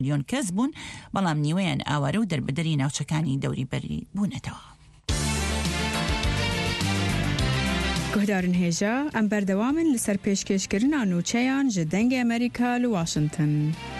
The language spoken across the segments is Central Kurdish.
میلیۆن کەس بوون بەڵام نیوەیان ئاوارە و دەربەدەری ناوچەکانی دەوری بەری بوونەتەوە. گهدارن هێژە ئەم بەردەوامن لەسەر پێشکەشکردنا نوچەیان ji dengê Amerîka li Washington.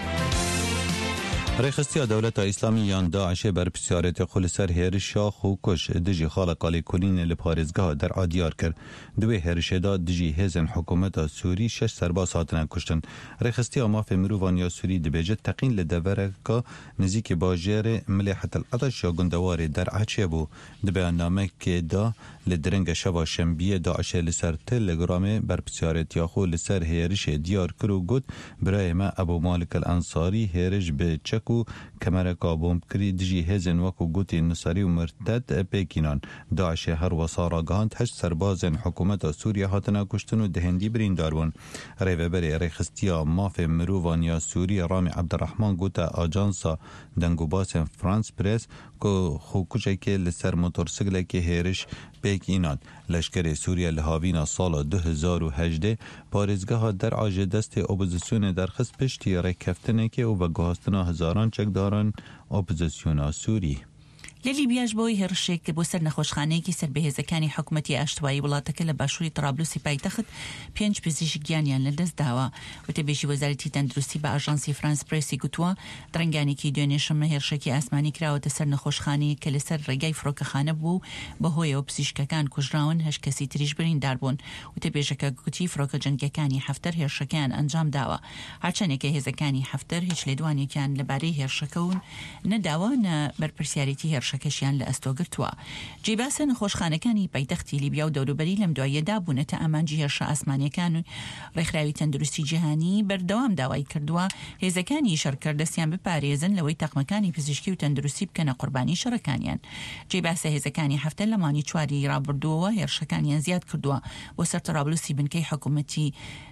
ڕێخستیا دەولەتە ئیسلامی یان داعشێ بەرپرسیارەتی خۆ لەسەر هێرشا خۆکوش دژی خاڵقاڵی کولینە لە پارێزگاها دەرعا دیار کرد. دوێ هێرشێدا دژی هێزن حکوومەتە سووری 6 سەرباز هاتنە کوشتن. ڕێخستیا مافێ مرۆڤانیا سووری دەبێژێت تەقین لە دەڤەرەکە نزیکی باژێرێ ملێحەت العەطەش یا گوندەوارێ دەرعا چێ بوو. di beyannamekê li dirênga şeva şembiyê Daişê li ser Telegramê berpirsiyaretiya xwe li ser hêrişê diyar kir û got birayê me Ebu Malik el Ensarî hêrij bi çek û kemereka bombkirî dijî hêzên wekû gotê Nusarî û Mirted pêkînan. Daişê her wesa ragihand 8 serbazên hikûmeta Sûriye hatine kuştin û di hêndî birîndar bûn. Rêveberê rêxistiya mafê mirovan ya Sûriye Ramî Ebdirehman gote ajansa dengûbasên France Press ku xwekuşekê li ser motorsiklekê hêriş pêkînan. Leşkerê Sûriye li havîna sala 2018 parêzgeha der'a ji destê opozisyonê derxist piştî rêkeftinekê û veguhastina hizaran çekdaran opozisyona Sûrî. لە لیبیاش بۆی هێرشێک بۆ سەر نەخۆشخانەیەکی سەر بەهێزەکانی حکوومەتی ئاشتوایی وڵاتەکە لە باشووری طرابلوسی پایتەخت 5 پزیشکیانیان لەدەست داوە. وتەبێژی وەزارەتی تەندروستی بە ئاژانسی فرانس پرێسی گوتووە درەنگانێکی دوێنێشەمە هێرشێکی ئاسمانی کراوەتە سەر نەخۆشخانەیە کە لەسەر ڕێگای فڕۆکەخانە بوو بەهۆیەوە پزیشکەکان کوژراون 8 کەسی تریش بریندار بوون. وتەبێژەکە گوتی فڕۆکە جەنگیەکانی هەفتەر هێرشەکەیان ئەنجام داوە. هەرچەندێکە هێزەکانی هەفتەر هیچ لێدوانێکیان لەبارەی هێرشەکەون نەداوە نە بەرپرسیارەتی هێرشەکەشیان لە ئەستۆگرتووە. جێباسە نەخۆشخانەکانی پایتەختی لیبیا و دەوروبەری لەم دوایەدا بوونەتە ئامانجی هێرشە ئاسمانیەکان و ڕێکخراوی تەندروستی جیهانی بەردەوام داوای کردووە هێزەکانی شەڕکردەستیان بپارێزن لەوەی تەقمەکانی پزیشکی و تەندروستی بکەنە قوربانی شەڕەکانیان. جێباسە هێزەکانی هەفتە لە مانی چواری ڕابردووەوە هێرشەکانیان زیاد کردووە بۆ سەر تەرابلوسی بنکەی حکوومەتی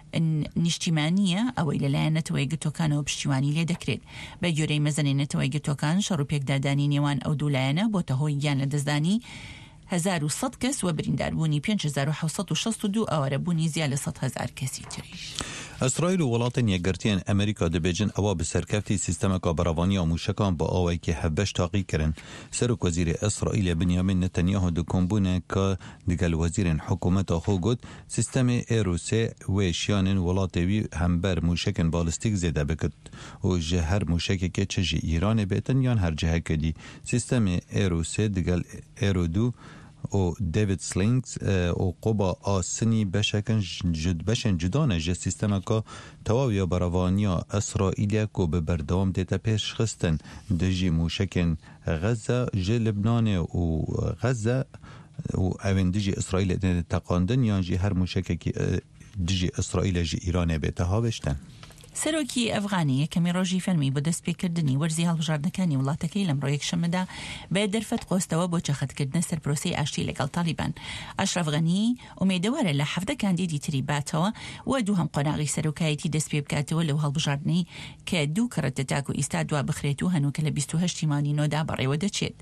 نیشتیمانیە ئەوەی لەلایەن نەتەوەی گرتوەکانەوە پشتیوانی لێ دەکرێت. بە گوێرەی مەزەنی نەتەوەی گرتوەکان شەڕ و پێکدادانی نێوان ئەو دوولایەنە بۆتە هۆی گیان لە دەستدانی 1100 کەس و برینداربوونی 5762 ئاوارەبوونی زیاد لە 100,000 کەسی تریش. ئەسرائیل و وڵاتên یەکگرتیên ئەمریکا دەبێجن ئەوە bi serkefتی سیستemeka beravaniya mûşekan bi awayekî hevbeş taqî kirin. Serokvezîrê İsraîlê Binyamin Netanyahu di kombûneka digel wezîrên hikûmeta xwe got sîstemê Êrosê wê şiyanên welatê wî hember mûşekên balîstîk zêde bikir û ji her mûşekekê çi ji Îranê bêtin yan her cihekê dî. Sîstemê Êrosê digel Êrodû û David Slings û qoba asînî beşên cudane ji sîstemeka tewawiya beravaniya İsraîlê ku bi berdewam dête pêşxistin dijî mûşekên Geza ji Libnanê û Geza û evên dijî İsraîlê teqandin yan jî her mûşekekî dijî İsraîlê ji Îranê bête haweştin. سەرۆکی ئەفغانی یەکەمی ڕۆژی فەرمی بۆ دەستپێکردنی وەرزی هەڵبژاردنەکانی وڵاتەکەی لەمڕۆ یەکشەممەدا بە دەرفەت قۆستەوە بۆ چەخەتکردنە سەر پرۆسەی ئاشتی لەگەڵ تالیبان. ئاشرەف غەنی ئومێدەوارە لە 7 کاندیدی تری باتەوە و دووهەم قۆناغی سەرۆکایەتی دەست پێ بکاتەوە لەو هەڵبژاردنەی کە دوو کەڕەتە تاک و ئیستا دوا بخرێت و هەنووکە لە 28 مانی نۆدا بەڕێوە دەچێت.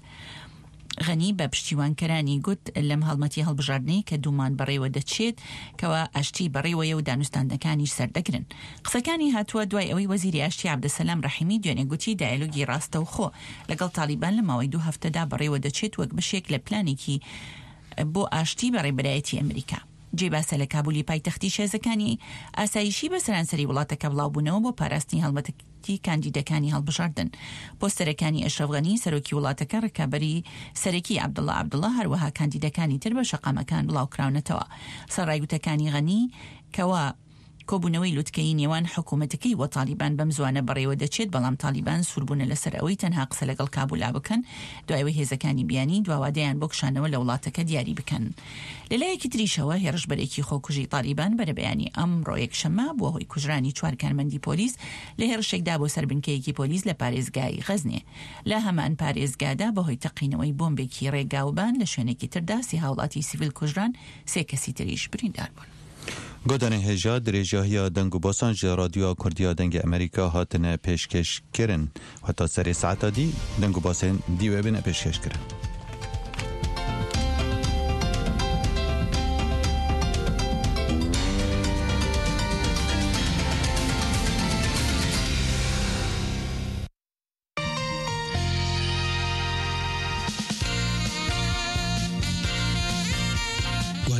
غەنی بە پشتیوانکەرانی گوت لەم هەڵمەتی هەڵبژاردنەی کە دوومان بەڕێوە دەچێت کەوا ئاشتی بەڕێوەیە و دانوستاندەکانیش سەردەگرن. قسەکانی هاتووە دوای ئەوەی وەزیری ئاشتی عەبدەسەلام ڕەحیمی دوێنێ گوتی دایالۆگی ڕاستەوخۆ لەگەڵ تالیبان لە ماوەی 2 هەفتەدا بەڕێوە دەچێت وەک بەشێک لە پلانێکی بۆ ئاشتی بەڕێبەرایەتی ئەمریکا. جێباسە لە کابولی پایتەختی شێزەکانی ئاسایشی بە سەرانسەری وڵاتەکە بڵاوبوونەوە بۆ پاراستنی هەڵمەتەکەی کاندیدەکانی هەڵبژاردن. پۆستەرەکانی ئەشرەف غەنی سەرۆکی وڵاتەکە ڕکابەری سەرەکی عەبدوڵڵا هەروەها کاندیدەکانی تر بە شەقامەکان بڵاوکراونەتەوە. سەرڕایوتەکانی غەنی کەوا کۆبوونەوەی لوتکەی نێوان حکوومەتەکەی و تالیبان بەم زوانە بەڕێوە دەچێت بەڵام تالیبان سووربوونە لەسەر ئەوەی تەنها قسە لەگەڵ کابولا بکەن دوایەوەی هێزەکانی بیانی دواوادەیان بۆ کشانەوە لە وڵاتەکە دیاری بکەن. لەلایەکی تریشەوە هێرشبەرێکی خۆکوژی تالیبان بەرەبەیانی ئەمڕۆ یەکشەممە بووە هۆی کوژرانی 4 کارمەندی پۆلیس لە هێرشێکدا بۆ سەربنکەیەکی پۆلیس لە پارێزگای غەزنێ. لە هەمان پارێزگادا بەهۆی تەقینەوەی بۆمبێکی ڕێگاوبان لە شوێنێکی تردا 30 هاوڵاتی سیڤیل کوژران 3 کەسی تریش بریندار بوون. گۆدانê hêja dirêjahiya deng û basan ji radyoya Kurdiya dengê Amerîka hatine pêşkêşkirin. Heta serê saeta dî deng û basên dî webine pêşkêşkirin.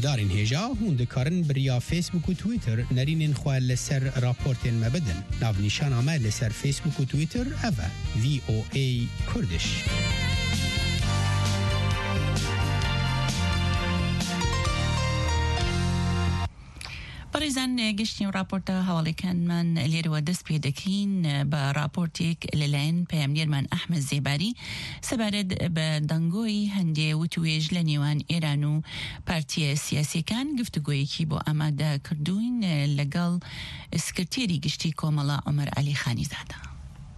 گهدارین هجا هوند کارن بریا فیسبوک و تویتر نرینین خواه لسر راپورتین مبدن ناو نشان آمد لسر فیسبوک و تویتر اوه VOA کردش. بریزن گشتیم راپورت حوالی کن من لیر و دست پیدکین با راپورتیک للین پیامنیر من احمد زیباری سبارد به دنگوی هنده و تویج لنیوان ایرانو پارتی سیاسی کن گفتگویی کی با آماده کردوین لگل سکرتیری گشتی کوملا عمر علی خانی زاده.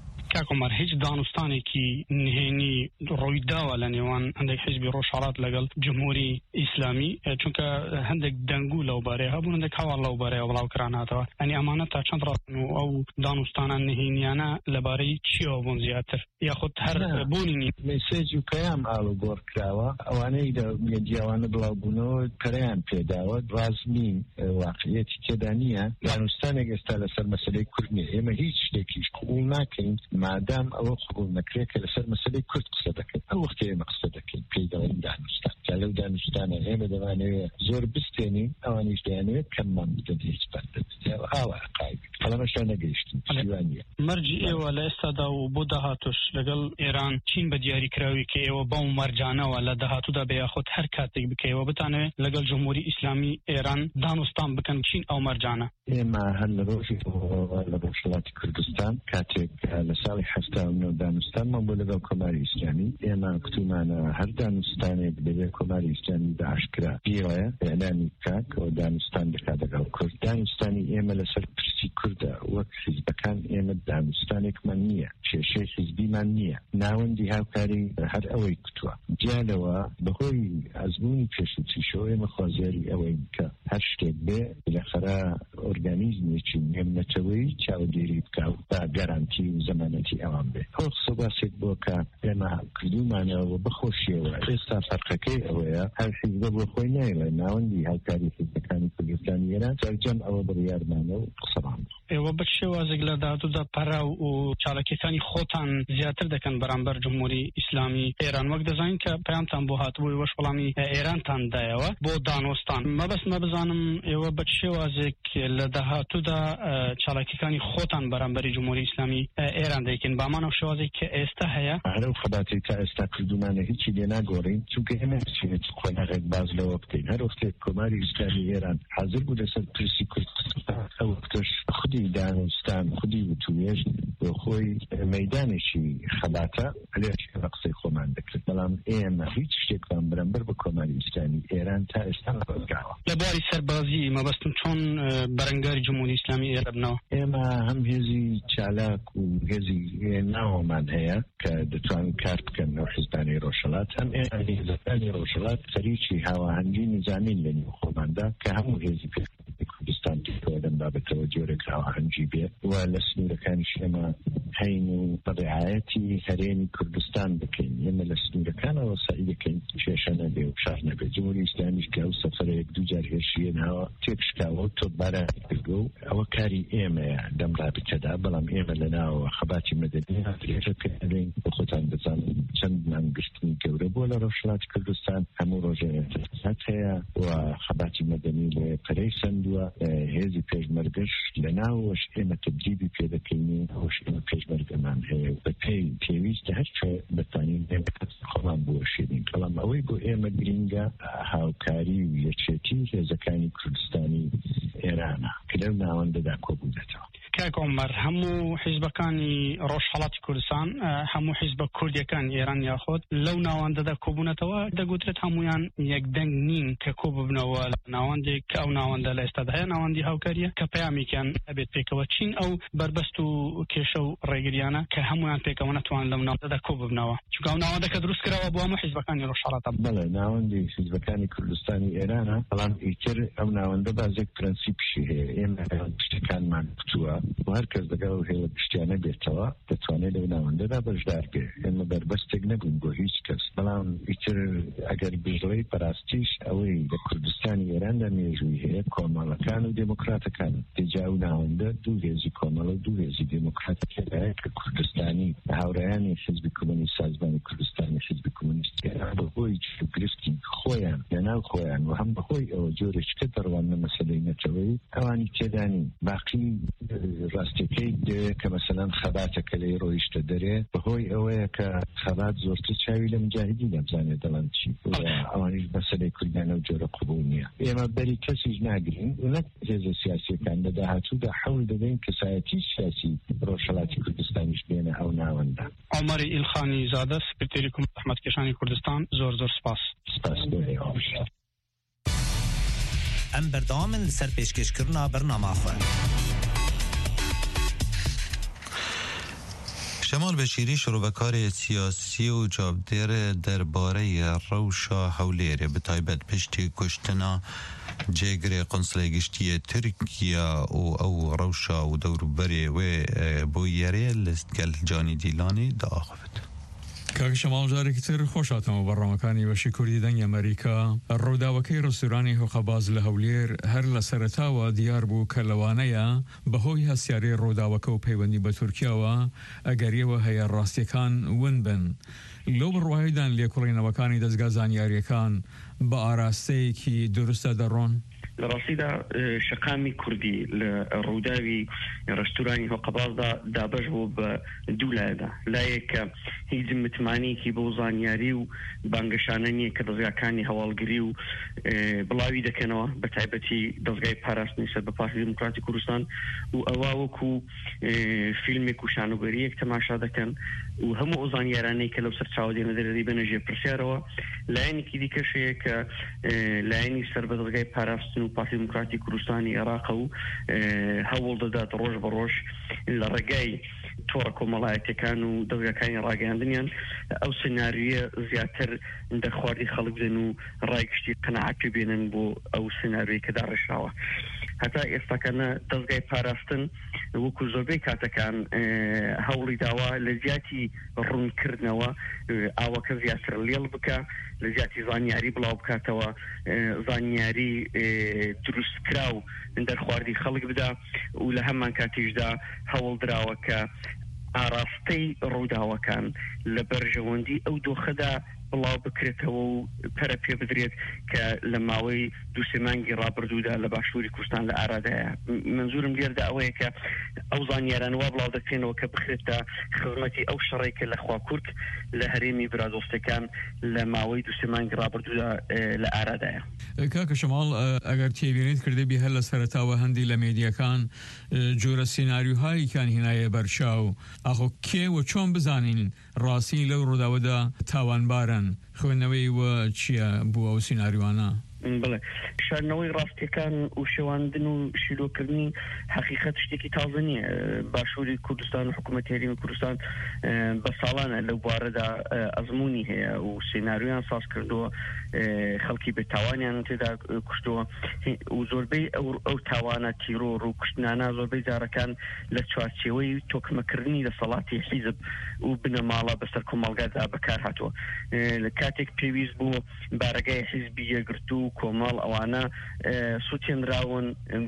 كاكمر هیچ دانستانی کی نهینی رویدا و لنیوان هندک حزب روشارات لگل جمهوری اسلامی چونکه هندک دنگو لو باره هبون هندک هوا لو باره و لو کراناتا یعنی امانت چند راسنو او دانستان نهینیانا لباره چی آبون زیادتر یا خود هر بونینی مسیج و پیام آلو گور کراوا اوانه دا میدیاوانه بلاو بونو پیام پیداوه رازنین واقعیتی که دانیه دانستانی گستال سر مسئله کرنی اما هیچ شتیکیش قبول نکن مادام او قبول نکره که لسر مسئله کرد قصدکن او وقتی مقصدکن پیداوین دانستان جلو دانستان اما دوانه زور بستینی اوانیش دوانه کمان بدن هیچ بندد او عقایب حالا مشان نگیشتیم شیوانیه مرجعی ولا استادا و بودهاتوش لگل ایران چین بدیاری کراوی که او با مرجانه ولا دهاتو دا بیا خود هر کاتک بکی و بتانه لگل جمهوری اسلامی ایران دانستان بکن چین او مرجانه اما هل روشی ولا بوشلات کردستان کاتک لسالی حفته و دانستان ما بولگل کماری اسلامی اما کتومانا هر دانستانی بده کماری اسلامی به اشکرا بیایه اعلامی کاک و دانستان بکادگل کرد دانستانی اما لسر پرسی کرده وقت حزبکان اما دانستانی کمان نیه شیشه حزبی من نیه ناوندی هاوکاری هر اوی کتوا جالوا بخوی ازمونی پیشوتی شو اما خوازیاری اوی که هر شتک به بالاخره ارگانیزمی چی نمتوی چاو دیری بکاو با گارانتی و زمانتی اوام به خوخ صباسید بو که اما کدو مانه و بخوشی و استا فرقکی اویا هر حزب بخوی نیله ناوندی هاوکاری حزبکانی کردستانی ایران سرجم او بریار مانه و قصران و بچه وازگ لدادو دا پرا و چالکیتانی خوتان زیادتر دکن برانبر جمهوری اسلامی ایران وقت دزاین که پیامتان بو هاتبوی وش فلامی ایران تان دایوا بو دانوستان ما بس نبزانم و بچه وازگ لدهاتو دا چالکیتانی خوتان برانبری جمهوری اسلامی ایران دیکن با من وشوازگ که استا هیا هر خداتی تا استا کردومانه هیچی دی نگورین چونکه همه چیز خونه غیر باز لوقتین هر وقت کماری اسلامی ایران حاضر بوده سر پرسی کردستان وقتش خودی دانستان خودی و تویش و خوی میدانشی خلاته علیه رقصی خومن دکرد بلام ایم هیچ شکلان برنبر با کماری اسلامی ایران تا استان بازگاوا لباری سربازی ما بستن چون برنگاری جمهوری اسلامی ایران نو اما هم هزی چالاک و هزی نو من هیا که دتوان کارت کن و حزبانی روشلات هم حزبانی روشلات سریچی هواهنگی نظامی لنی خومن دا که همو هزی پیش کردستان تیکودن باب توجه رکاو هنجی بیه و لسنور کانش اما هین طبیعتی هرینی کردستان بکن اما لسنور کان و سعید کن شیشانه بی و شهنه بی جمهوری اسلامیش که او سفر یک دو جار هشیه نها تکش که او تو برای بگو او کاری ایمه دم رابطه دا بلام ایمه لنا و خباتی مدنی هفریجه کنین بخوتان بزن چند من گشتنی گوره بولا روشلات کردستان همو روژه اتفاقات هیا و خباتی مدنی لپریسند و هزی پیشمرگش لناوش اما تبدیبی پیدا کنی وش اما پیشمرگ من به پی تیویست هر چه بتانیم نمکت خوام بوشیدیم کلام اوی بو اما گرینگا هاوکاری و یچیتی هزکانی کردستانی ایرانا کلو ناونده دا کبودتا كاك عمر همو حزبكاني روش حالات كردستان همو حزب كرديكان إيران ياخد لو ناوان دا كوبونا توا دا قدرت همويان يك دنگ نين ككوب بنوا ناوان دي كأو ناوان دا لاستادها ناوان دي هاوكاريا كبيامي كان أبيت بيكوا تشين أو بربستو كيشو ريغريانا كهمويان بيكوا نتوان لو ناوان دا كوب بنوا شو كأو ناوان دا كدروس كراوا بوا مو حزبكاني روش حالات بله ناوان دي حزبكاني كردستاني إيرانا طبعا إيكر أو ناوان دا بازيك برنسيب شيء إما بشتكان من بتوا و هر کس دگه و هیل بشتیانه بیتوا دتوانه لو ناونده دا بجدار بی اما بربستگ نبون گو هیچ کس بلان ایتر اگر بجلی پراستیش اوی دا کردستانی ایران دا میجوی هید کامالکان و دموکراتکان تجاو ناونده دو هزی کامال و دو هزی دموکراتکان که کردستانی هاورانی حزب کمونیست سازمان کردستانی حزب کمونیست ایران با بوی چو گرفتی خویان یعنی بناو خۆیان و هەم بەخۆی ئەوە جۆرێککە دەڕوانە مەسەلەی نەتەوەی ئەوانی تێدانی باقی ڕاستیەکەی دەوێت کە مەسەلەن خەباتەکە لێ ڕۆیشتە دەرێ بەهۆی ئەوەیە کە خەبات زۆرتر چاوی لە مجاهدی نەبزانێت دەڵێن چی ئەوانیش مەسەلەی کوردانە و جۆرە قبول نییە ئێمە بەری کەسیش ناگرین و نەک هێزە سیاسیەکان لە داهاتوودا حەول دەدەین کەسایەتی سیاسی ڕۆژهەڵاتی کوردستانیش بێنە ئەو ناوەندا. عمر ئیلخانی زادە سکرتێری حکومەتکێشانی کوردستان زۆر سپاس. ئەم بەردەوامن لەسەر پێشکەشکردنا بەرنامە خۆ. شمال بشیری شروبکار سیاسی و جابدیر درباره روشا هولیر به تایبت پشتی کشتنا جگر قنصل گشتی ترکیه او روشا و دوروبری و بویری لستگل جانی دیلانی داخفت. کاک شمال جاری کتر خوشاتم و برنامه‌کانی و شکری دنگ امریکا روداوکی رستورانی حقباز لهولیر هر لسرتا و دیار بو کلوانه به هوی هستیاری روداوکو پیوندی به ترکیه و اگری و هی راستیکان ونبن لو بروایدان لیکولین وکانی دزگاه زانیاریکان با آراسته کی درسته درون لرصيدة شقامي كردي لروداوي رستوراني هو قباضة دابجه بدولة دا لايك هي زمت ماني كي بوزان ياريو بانقشاناني كدزغاكاني هوالقريو بلاوي دا كانوا بتعبتي دزغاي باراس نيسا ببارتي ديمقراطي كردستان وأواوكو فيلمي كوشانو بريك تماشا دا كان وهمو أوزان ياراني كلو سرچاودين در دي بنجي برسياروا لعيني كي دي كشيك لعيني سر بدزغاي باراس پارتی دموکراتی کوردستانی عراق و هەوڵ دەدات ڕۆژ بە ڕۆژ لە ڕێگای تۆڕە کۆمەڵایەتیەکان و دەستگاکانی ڕاگەیاندنیان ئەو سناریۆیە زیاتر دەرخواردی خەڵک بدەن و ڕایگشتی قەناعەت پێ بێنن بۆ ئەو سناریۆیە کە داڕێژراوە. هەتا ئێستاکەنە دەستگای پاراستن وەکو زۆربەی کاتەکان هەوڵی داوا لە زیاتی ڕوونکردنەوە ئاوەکە زیاتر لێڵ بکە لە زیاتی زانیاری بڵاو بکاتەوە زانیاری دروستکراو دەرخواردی خەڵک بدا و لە هەمان کاتیشدا هەوڵ دراوە کە ئاراستەی ڕووداوەکان لە بەرژەوەندی ئەو دۆخەدا بڵاو بکرێتەوە و پەرە پێ بدرێت کە لە ماوەی دوو-سێ مانگی ڕابردوودا لە باشووری کوردستان لە ئارادایە. منزورم لێردا ئەوەیە کە ئەو زانیاران وا بڵاو دەکرێنەوە کە بخرێتە خزمەتی ئەو شەڕێکە لە خوا کورد لە هەرێمی برادۆستەکان لە ماوەی دوو-سێ مانگی ڕابردوودا لە ئارادایە. کاکە شەماڵ ئەگەر تێبینیت کردبی هەر لە سەرەتاوە هەندی لە مێدیەکان جۆرە سیناریۆهاییان هینایە بەرچاو ئاخۆ کێ و چۆن بزانین ڕاستی لەو ڕووداوەدا تاوانبارن خوێندنەوەی و چییە بوو ئەو سیناریوانە؟ بڵێ شارنەوەی ڕاستیەکان و شێواندن و شیرۆکردنی حەقیقەت شتێکی تازە نییە. باشووری کوردستان و حکوومەتی هەرێمی کوردستان بە ساڵانە لەو بوارەدا ئەزمموی هەیە و سیناریۆیان ساز کردووە خەڵکی بێتاوانیان تێدا کوشتووە و زۆربەی ئەو تاوانە تیرۆڕ و کوشتنانە زۆربەی جارەکان لە چوارچێوەی تۆکمەکردنی دەسەڵاتی حیزب و بنەماڵە بەسەر کۆمەڵگادا بەکار هاتووە. لە کاتێک پێویست بوو بارگای حیزبی یەکگرتو و کۆمەڵ ئەوانە سووتێنراون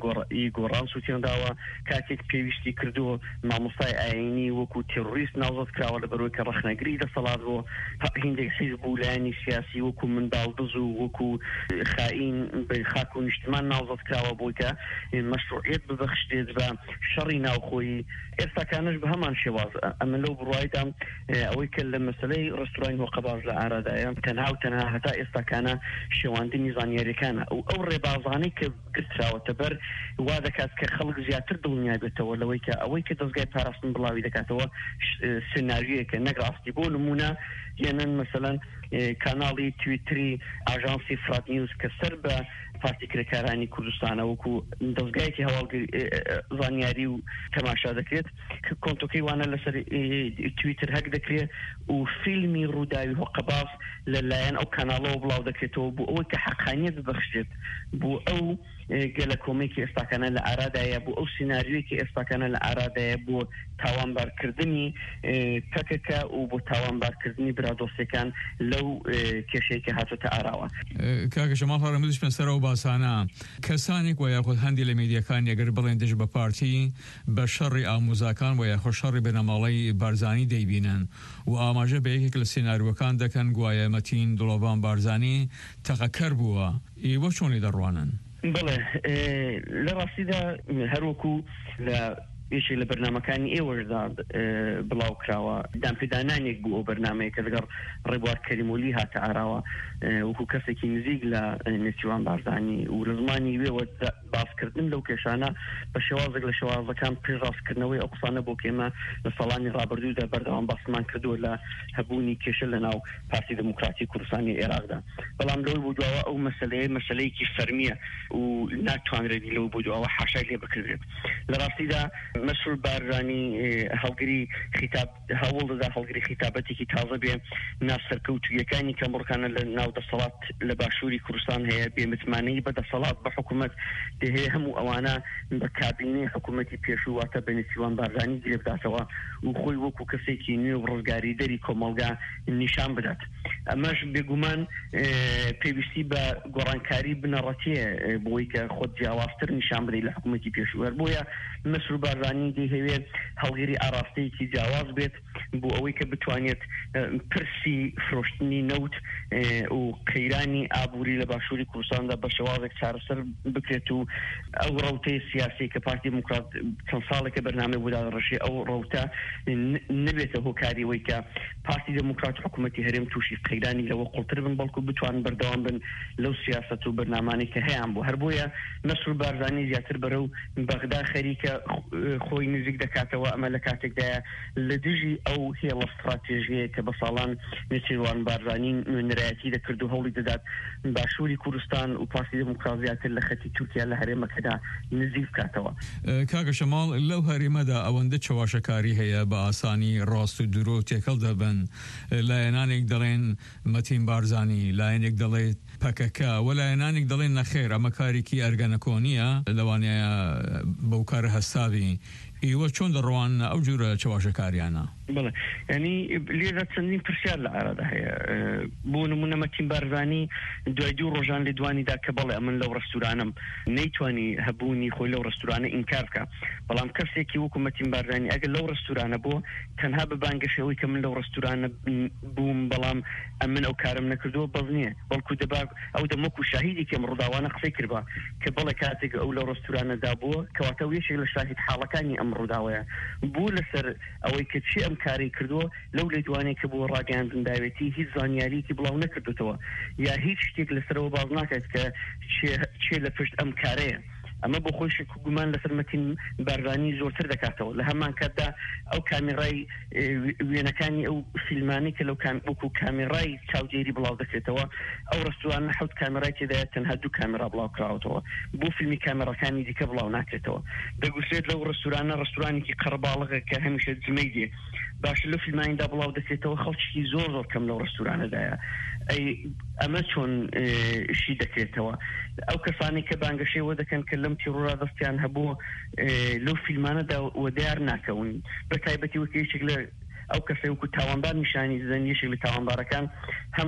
گۆڕان سووتێنداوە کاتێک پێویستی کردووە مامۆستای ئاینی وەکو تێڕۆریست ناوزەت کراوە لە بەرەوەی کە ڕەخنەگری دەسەڵات بۆ هیندێک حیزب بوو لایەنی سیاسی وەکو منداڵدز و وەکو خائین خاک و نیشتمان ناوزەت کراوە بۆی کە مەشروعیت ببەخشێت بە شەڕی ناوخۆیی. ئێستاکانش بە هەمان شێواز ئەمە لەو بڕوایدا ئەوەی کە لە مەسەلەی ڕستورانی هۆقەباز لە ئارادایە تەنها و تەنها هەتا ئێستاکانە شێواندنی زانیاریەکانە و ئەو ڕێبازانەی کە گرتراوەتە بەر وا دەکات کە خەڵک زیاتر دڵنیا بێتەوە لەوەی کە ئەوەی کە دەستگای پاراستن بڵاوی دەکاتەوە سناریۆیەکە نەگڕاستی بۆ نمونە یەنەن مەسەلەن کاناڵی تویتری ئاژانسی فرات نیوز کە سەر بە پارتی کرێکارانی کوردستانە وەکو دەستگایەکی هەواڵگری زانیاری و تەماشا دەکرێت کۆنتۆکەی وانە لەسەر تویتر هەک دەکرێت و فیلمی ڕووداوی هۆقەباز لەلایەن ئەو کاناڵەوە بڵاو دەکرێتەوە بۆ ئەوەی کە حەقانیت ببەخشێت بۆ ئەو گەلە کۆمێکی ئێستاکانە لە ئارادایە بۆ ئەو سیناریویەکی ئێستاکانە لە ئارادایە بۆ تاوانبارکردنی تەکەکە و بۆ تاوانبارکردنی برادۆسیەکان لەو کێشەیەکە هاتوۆتە ئاراوە. کاکە شەماڵ هەرەمەدش پێسەرەوە باسانە کەسانێک وە یاخود هەندی لە میدیەکان ئەگەر بڵێن دژ بە پارتی بە شەڕی ئاموزاکان و یاخۆ شەڕی بنەماڵەی بارزانی دەیبینن و ئاماژە بە یەکێک لە سیناریوەکان دەکەن گوایە مەتین دڵۆبان بارزانی تەقەکەر بووە ئێوە چۆنی دەڕوانن؟ بڵێ لە ڕاستیدا هەروەکو لە یەکێک لە بەرنامەکانی ئێوەشدا بڵاو کراوە دامپێدانانێک بوو ئەو بەرنامەیە کە لەگەڵ ڕێبوار کەریمۆلی هاتە ئاراوە وەکو کەسێکی نزیک لە نێچیوان بارزانی و لە زمانی وێوە باسکردن لەو کێشانە بە شێوازێک لە شێوازەکان پێڕاستکردنەوەی ئەو قسانە بۆ کێمە لە ساڵانی ڕابردوودا بەردەوام باسمان کردووە لە هەبوونی کێشە لە ناو پارتی دموکراتی کوردستانی عێراقدا بەڵام لەوەی بۆ دواوە ئەو مەسەلەیەکی فەرمیە و ناتوانرێت لەو بۆ دواوە حاشای لێ بکردێت لە ڕاستیدا مەسعود بارزانی هەڵگری خیتاب هەوڵ دەدا هەڵگری خیتابەتێکی تازە بێ ناسەرکەوتوویەکانی کەمڕەکانە لە ناو دەسەڵات لە باشووری کوردستان هەیە بێمتمانەی بە دەسەڵات بە حکوومەت دەهەیە هەموو ئەوانە بە کابینەی حکوومەتی پێشوواتە بە نێچیوان بارزانی گرێ بداتەوە و خۆی وەکو کەسێکی نوێ و ڕزگاری دەری کۆمەڵگا نیشان بدات ئەمەش بێگومان پێویستی بە گۆڕانکاری بنەڕەتیە بۆی کە خۆت جیاوازتر نیشان بدەیت لە حکوومەتی پێشوو بۆیە مەسعود بارزانی دەیهەوێت هەڵگری ئاراستەیەکی جیاواز بێت بۆ ئەوەی کە بتوانێت پرسی فرۆشتنی نەوت و قەیرانی ئابووری لە باشووری کوردستاندا بە شێوازێک چارەسەر بکرێت و ئەو ڕەوتەی سیاسی کە پارتی دموکرات چەند ساڵێکە بەرنامەی بۆ دادڕەشێ ئەو ڕەوتە نبێتە هۆکاری ئەوەی کە پارتی دموکرات حکوومەتی هەرێم تووشی قەیرانی لەوە قوڵتر بن بەڵکو بتوان بەردەوام بن لەو سیاسەت و بەرنامانەی کە هەیەیان بوو هەر بۆیە مەسعود بارزانی زیاتر بەرەو بەغدا خەریکە خۆی نزیک دەکاتەوە ئەمە لە کاتێکدایە لە دژی ئەو هێڵە استراتێژیە کە بە ساڵان نێچیروان بارزانی نوێنەرایەتی دەکرد و هەوڵی دەدات باشووری کوردستان و پارتی دموکرات زیاتر لە خەتی تورکیا لە هەرێمەکەدا نزیک بکاتەوە. کاکە شەماڵ لەو هەرێمەدا ئەوەندە چاواشەکاری هەیە بە ئاسانی ڕاست و درۆ تێکەڵ دەبن لایەنانێک دەڵێن مەتین بارزانی لایەنێک دەڵێت پەکەکە و لایەنانێک دەڵێن نەخێر ئەمە کارێکی ئەرگەنەکۆنیە لەوانەیە بەو کارە هەستاوی ئێوە چۆن دەڕوان ئەو جورە چاواشەکاریانە؟ بڵێ ینی لێرە چەندین پرسیار لە ئارادا هەیە بۆ نمونە مەتین بارزانی دوای دوو ڕۆژان لێ دوانیدا کە بەڵێ ئەمن لەو ڕستورانم نەیتوانی هەبوونی خۆی لەو ڕستورانە ئینکار بکە بەڵام کەسێکی وەکو مەتین بارزانی ئەگەر لەو ڕستورانە بۆ تەنها بە بانگەشەوەی کە من لەو ڕستورانە بووم بەڵام ئەمن ئەو کارم نەکردووە بەڵ نییە بەڵکو دەبا ئەو دەمەکو شاهیدی کەم ڕووداوانە قسەی کردبا کە بەڵێ کاتێک ئەو لەو ڕستورانەدا بووە کەواتە یەکێک لە شاهید حاڵەکانی ئەم ڕووداوەیە بوو لەسەر ئەوەی کە چی ئەم کاری کردووە لەو لێدوانێک کە بۆ ڕاگەاندنراوێتی هیچ زانیاریکی بڵاو نەکردوتەوە یا هیچ شتێک لەسەرەوە باز ناکات کە چێ لە پشت ئەم کارەیە ئەمە بۆ خۆی شک و گومان لەسەر مەتین بارزانی زۆرتر دەکاتەوە لە هەمان کاتدا ئەو کامێرای وێنەکانی ئەو فیلمانی کە لەو وەکو کامێرای چاودێری بڵاو دەکرێتەوە ئەو ڕستوان حوت کامێرای تێدایە تەنها دوو کامێرا بڵاو کراوەتەوە بۆ فیلمی کامێرەکانی دیکە بڵاو ناکرێتەوە دەگوسترێت لەو ڕستورانێکی قەرباڵغە کە هەمیشە جمەی دێ باش لەو فیلمانیدا بڵاو دەکرێتەوە خەڵکی زۆر کەم لەو ڕستورانەدایە ئەمە چۆن شی دەکرێتەوە ئەو کەسانی کە بانگەشەوە دەکەن کە لەم تیڕۆرا دەستیان هەبوو لەو فیلمانەدا و دیار ناکەون بە تایبەتی وەکێشێک لە ئەو کەسێ وەکو تاوانبار نیشانی دەدەن یەکێک لە تاوانبارەکان هەم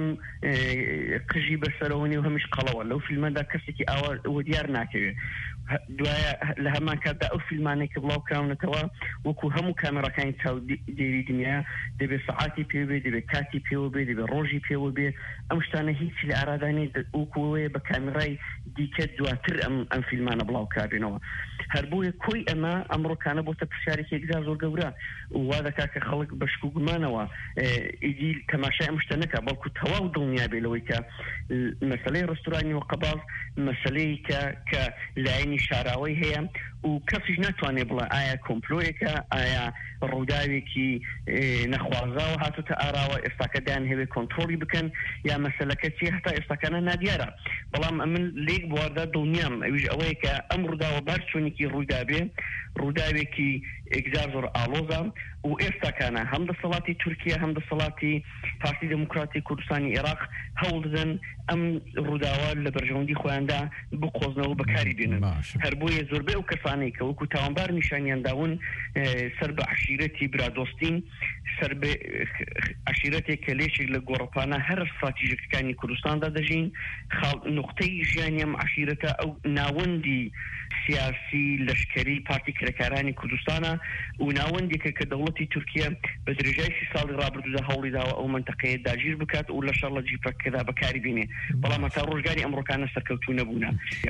قژی بەسەرەوەنی و هەمیش قەڵەوە لەو فیلمەدا کەسێکی ئەوە دیار ناکەوێت دوایە لە هەمان کاتدا ئەو فیلمانێک کە بڵاو کراونەتەوە وەکو هەموو کامێرەکانی چاودێری دنیا دەبێت سەعاتی پێوە بێ دەبێت کاتی پێوە بێ دەبێت ڕۆژی پێوە بێ ئەم شتانە هیچی لە ئارادانی وەکوەیە بە کامێرای دیکە دواتر ئەم فیلمانە بڵاو کارێنەوە هەر بۆیە کۆی ئەمڕۆکانە بۆتە پرسیارێکی یەکجار زۆر گەورە وا دەکات کە خەڵک بەشک و گومانەوە ئیدی تەماشای ئەم شتە نەکە بەڵکو تەواو دڵنیا بێ لەوەی کە مەسەلەی ڕستورانی و قەباڵ مەسەلەی کە لایەنی شاراوەی هەیە و کەسیش ناتوانێت بڵێ ئایا کۆمپلۆیەکە ئایا ڕووداوێکی نەخوازاوە هاتوتە ئاراوە ئێستاکەدان هەوێ کۆنتڕۆلی بکەن یا مەسەلەکە چی هەتا ئێستاکانە نادیارە بەڵام من لێک بواردا دڵنیام ئەویش ئەوەیە کە ئەم ڕووداوە بارچوونێکی ڕوودابێ ڕووداوێکی ئێگزار زۆر ئاڵۆزە و ئێستاکانە هەم دەسەڵاتی تورکیا هەم دەسەڵاتی پارتی دموکراتی کوردستانی عێراق هەوڵ دەدەن ئەم ڕووداوە لە بەرژەوەندی خۆیاندا بقۆزنەوە بەکاری بێنن هەر بۆیە زۆربەی ئەو کەسانەی کە وەکو تاوانبار نیشانیان داون سەر بە عشیرەتی برادۆستین سەر بە عشیرەتێک کە لێشێک لە گۆڕەپانە هەر استراتیژیکەکانی کوردستاندا دەژین نقطەی ژیانیم عشیرەتە ئەو ناوەندی سیاسی لەشکری پارتی کرێکارانی کوردستانە و ناوەندێکە کە دەوڵەتی تورکیا بە درێژای 30 ساڵی ڕابردوودا هەوڵی داوە ئەو منتەقەیە داگیر بکات و لە شەڕ لە جیپەکەدا بەکاری بێنێ بەڵام تا ڕۆژگاری ئەمڕۆکانە سەرکەوتوو نەبوونە.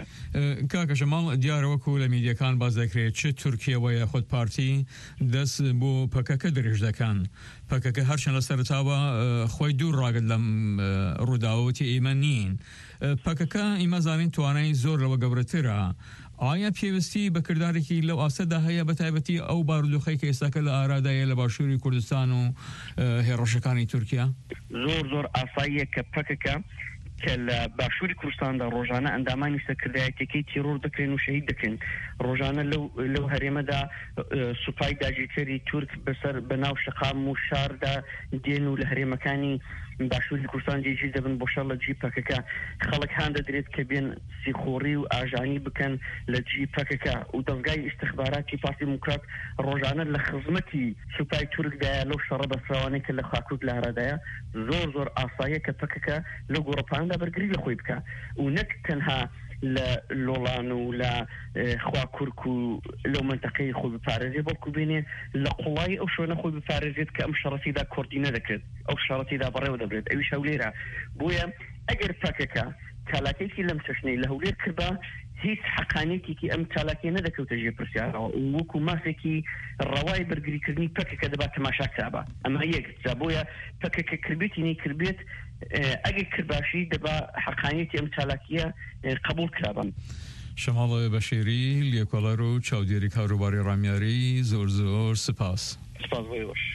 کاکە ژەماڵ دیارە وەکو لە میدیەکان باز دەکرێت چ تورکیەوە یاخود پارتی دەست بۆ پەکەکە درێژ دەکەن پەکەکە هەرچەند لە سەرتاوە خۆی دوور ڕاگەت لەم ڕووداوەتی ئێمە نین پەکەکە ئێمە زانین توانای زۆر لەوە گەورەترە ئایا پێویستی بەکردارێکی لەو ئاستەدا هەیە بە تایبەتی ئەو بارودۆخەی کە ئێستاکە لە ئارادایە لە باشووری کوردستان و هێڕەشەکانی تورکیا زۆر ئاساییە کە پەکەکە کە لە باشووری کوردستاندا ڕۆژانە ئەندامانی سەرکردایەتەکەی تیرۆر دەکرێن و شەهید دەکەن ڕۆژانە لەو هەرێمەدا سوپای داگیرکەری تورک بەسەر بەناو شەقام و شاردا دێن و لە هەرێمەکانی باشووری کوردستان جێگیر دەبن بۆ شەڕ لە جیپەکەکە خەڵک هان دەدرێت کە بێن سیخۆڕی و ئاژانی بکەن لە جیپەکەکە و دەستگای ئیستخباراتی پارتی دموکرات ڕۆژانە لە خزمەتی سوپای تورکدایە لەو شەڕە بەسراوانەی کە لە خاکووت لە هەرادایە زۆر ئاساییە کە پەکەکە لەو گۆڕەپاندا بەرگری لە خۆی بکە و نەک تەنها لە لۆڵان و لە خواکورک و لەو منتەقەی خۆی بپارێزێ بەڵکو بێنێ لە قوڵای ئەو شوێنە خۆی بپارێزێت کە ئەم شەڕەتیدا کوردی نەدەکرێت ئەو شەڕەتیدا بەڕێوە دەبرێت ئەویش هەولێرە بۆیە ئەگەر پەکەکە چالاکێکی لەم چەشنەی لە هەولێر کردبا هیچ حەقانێتێکی ئەم چالاکیە نەدەکەوتە ژێر پرسیارەوە وەکو مافێکی ڕەوای بەرگریکردنی پەکەکە دەبات تەماشا کابە ئەمە یەک جا بۆیە پەکەکە کردبێتی نەیکردبێت ئەگەر کردباشی دەبا حەقانێتی ئەم چالاکیە قبول کرابن. شەماڵ بەشێری لێکۆڵەر و چاودێری کاروباری ڕامیاری زۆر سپاس. سپاس بۆی باش.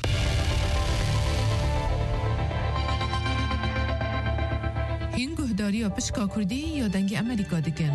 هین گهداری و پشکا کردی یا دنگ امریکا دکن؟